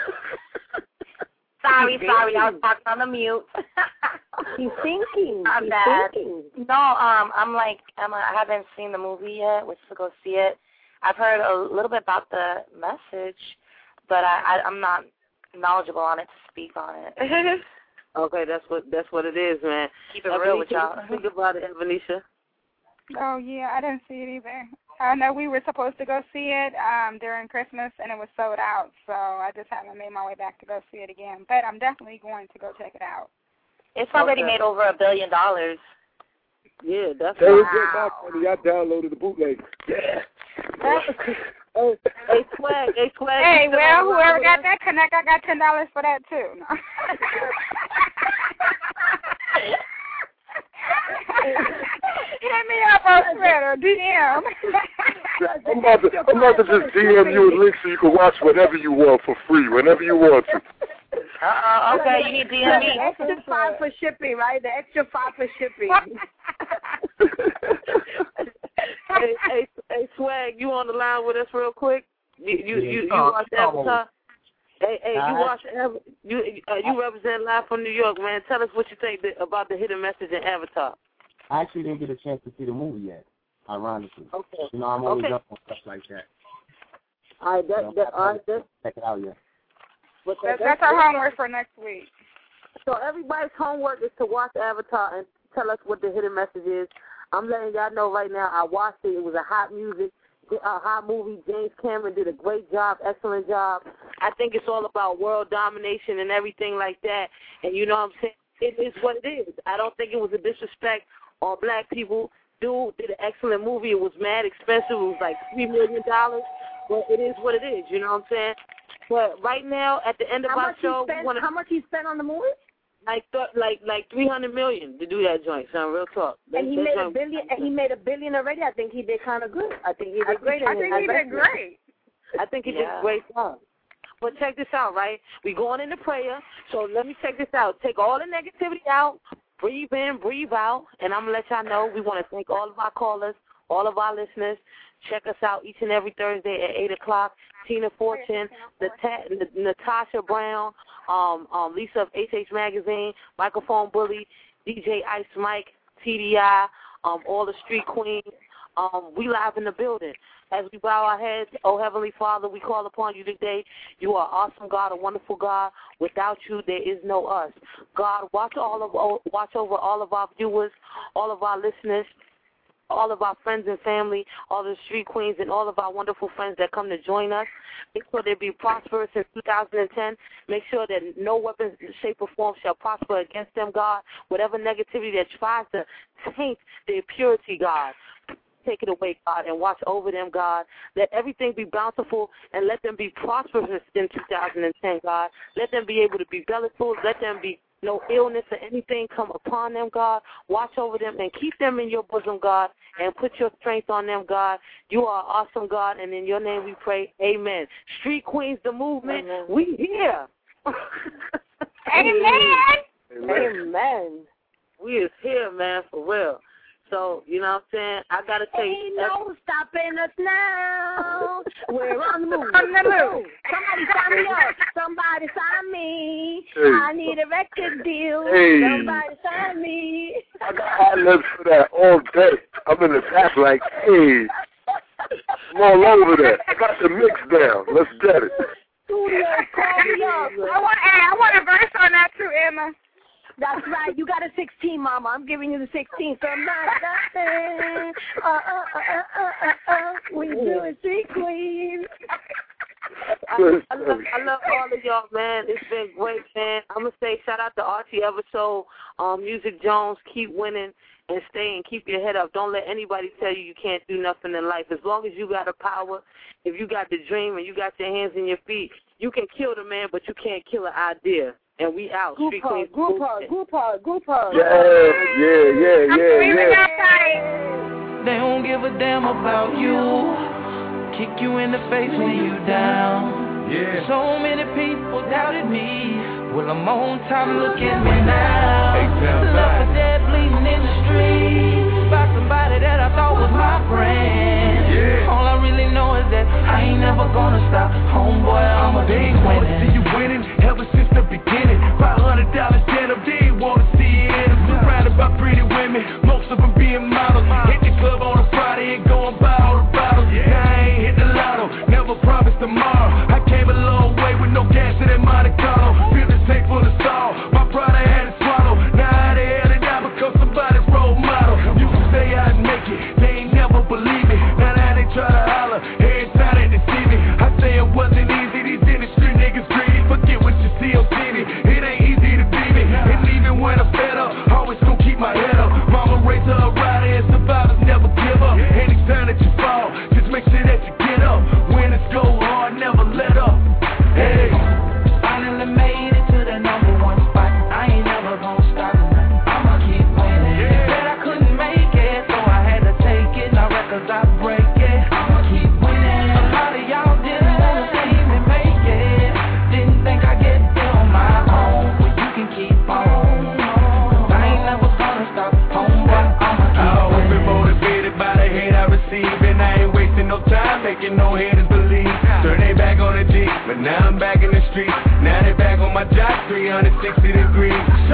Sorry, I was talking on the mute. He's thinking. I'm bad. No, I'm like, Emma, I haven't seen the movie yet. We're supposed to go see it. I've heard a little bit about the message, but I'm not knowledgeable on it to speak on it. Okay, that's what it is, man. Keep it real with y'all. Think about it, Venetia. Oh, yeah, I didn't see it either. I know we were supposed to go see it during Christmas, and it was sold out, so I just haven't made my way back to go see it again. But I'm definitely going to go check it out. It's already made over $1 billion. Yeah, that's wow. I downloaded the bootleg. Yeah. Hey, Swag. Hey, well, whoever got that connect, I got $10 for that, too. No. Hit me up on Twitter, DM. I'm about to just DM you a link so you can watch whatever you want for free, whenever you want to. Okay, you need DM me. The extra 5 for shipping, right? The extra 5 for shipping. Hey, Swag, you on the line with us real quick? You watch Avatar? Hey, you represent live from New York, man. Tell us what you think about the hidden message in Avatar. I actually didn't get a chance to see the movie yet, ironically. Okay. You know, I'm always up on stuff like that. All right, check it out yet. That's our homework for next week. So everybody's homework is to watch Avatar and tell us what the hidden message is. I'm letting y'all know right now, I watched it. It was a hot movie. James Cameron did a great job, excellent job. I think it's all about world domination and everything like that. And you know what I'm saying? It is what it is. I don't think it was a disrespect on black people. Dude did an excellent movie. It was mad expensive. It was like $3 million. But it is what it is. You know what I'm saying? But right now, at the end of our show, how much he spent on the movie? like 300 million to do that joint, son. Real talk. And he made $1 billion. And he made $1 billion already. I think he did kind of good. I think he did great. I think he did great. I think he did a great job. But check this out, right? We going into prayer. So let me check this out. Take all the negativity out. Breathe in, breathe out. And I'm going to let y'all know we want to thank all of our callers, all of our listeners. Check us out each and every Thursday at 8 o'clock. Tina Fortune, Natasha Brown, Lisa of HH Magazine, Microphone Bully, DJ Ice Mike, TDI, all the street queens. We live in the building. As we bow our heads, oh Heavenly Father, we call upon you today. You are awesome God, a wonderful God. Without you, there is no us. God, watch over all of our viewers, all of our listeners, all of our friends and family, all the street queens, and all of our wonderful friends that come to join us. Make sure they be prosperous in 2010. Make sure that no weapon, shape, or form shall prosper against them, God. Whatever negativity that tries to taint their purity, God, take it away, God, and watch over them, God. Let everything be bountiful, and let them be prosperous in 2010, God. Let them be able to be bellyful. Let them be no illness or anything come upon them, God. Watch over them and keep them in your bosom, God, and put your strength on them, God. You are awesome, God, and in your name we pray, amen. Street Queens, the movement, we here. Amen. Amen. We is here, man, for real. So, you know what I'm saying? I got to tell you. Ain't no stopping us now. We're on the move. Somebody sign me up. Somebody sign me. Hey. I need a record deal. Hey. Somebody sign me. I got ad-libs for that all day. I'm in the back like, hey, I'm all over that. I got the mix down. Let's get it. Studio, call me up. I want a verse on that too, Emma. That's right. You got a 16, Mama. I'm giving you the 16. So I'm not nothing. We do it, street queen. I love all of y'all, man. It's been great, man. I'm going to say shout out to Archie Eversole, Music Jones. Keep winning and stay and keep your head up. Don't let anybody tell you you can't do nothing in life. As long as you got the power, if you got the dream and you got your hands and your feet, you can kill the man, but you can't kill an idea. And we out. Group hug. Yeah. They don't give a damn about you. Kick you in the face when you down. Yeah. So many people doubted me. Well, I'm on top, look at me now. Left for dead, bleeding in the street by somebody that I thought was my friend. Yeah. All I really know is that I ain't never gonna stop. Homeboy, I'm a big winner. See you winning ever since the beginning. $500 stand up, they wanna see it. Surrounded by pretty women, most of them being models. Hit the club on a Friday and go and buy all the bottles. Yeah. I ain't hit the lotto, never promised tomorrow. I came a long way with no gas in that Monte Carlo. Feel the tank full of salt, my pride I had to swallow. Now I had it out because somebody's role model. Used to say I'd make it, they ain't never believe it. Now they try to holler, every time they deceive me. I say it wasn't easy, these industry niggas greedy. Forget what you see on TV, it ain't easy to beat me. And even when I'm fed up, always gon' keep my head up. Mama raised her a rider and survivors never give up. Anytime that you fall, just make sure that you get up. Winners go hard, never let up. Hey, Finally made it to the #1 spot. I ain't never gonna stop. I'ma keep winning. They said I couldn't make it, so I had to take it. Now records I break it. I'ma keep winning. A lot of y'all didn't wanna see me make it. Didn't think I'd get there on my own. Well, you can keep on. I ain't never gonna stop. Homeboy, I'ma keep I always been winning. motivated by the hate I receive, and I ain't wasting no time making no haters believe. Turn they back on the G, but now I'm back in the streets. Now they back on my job, 360 degrees.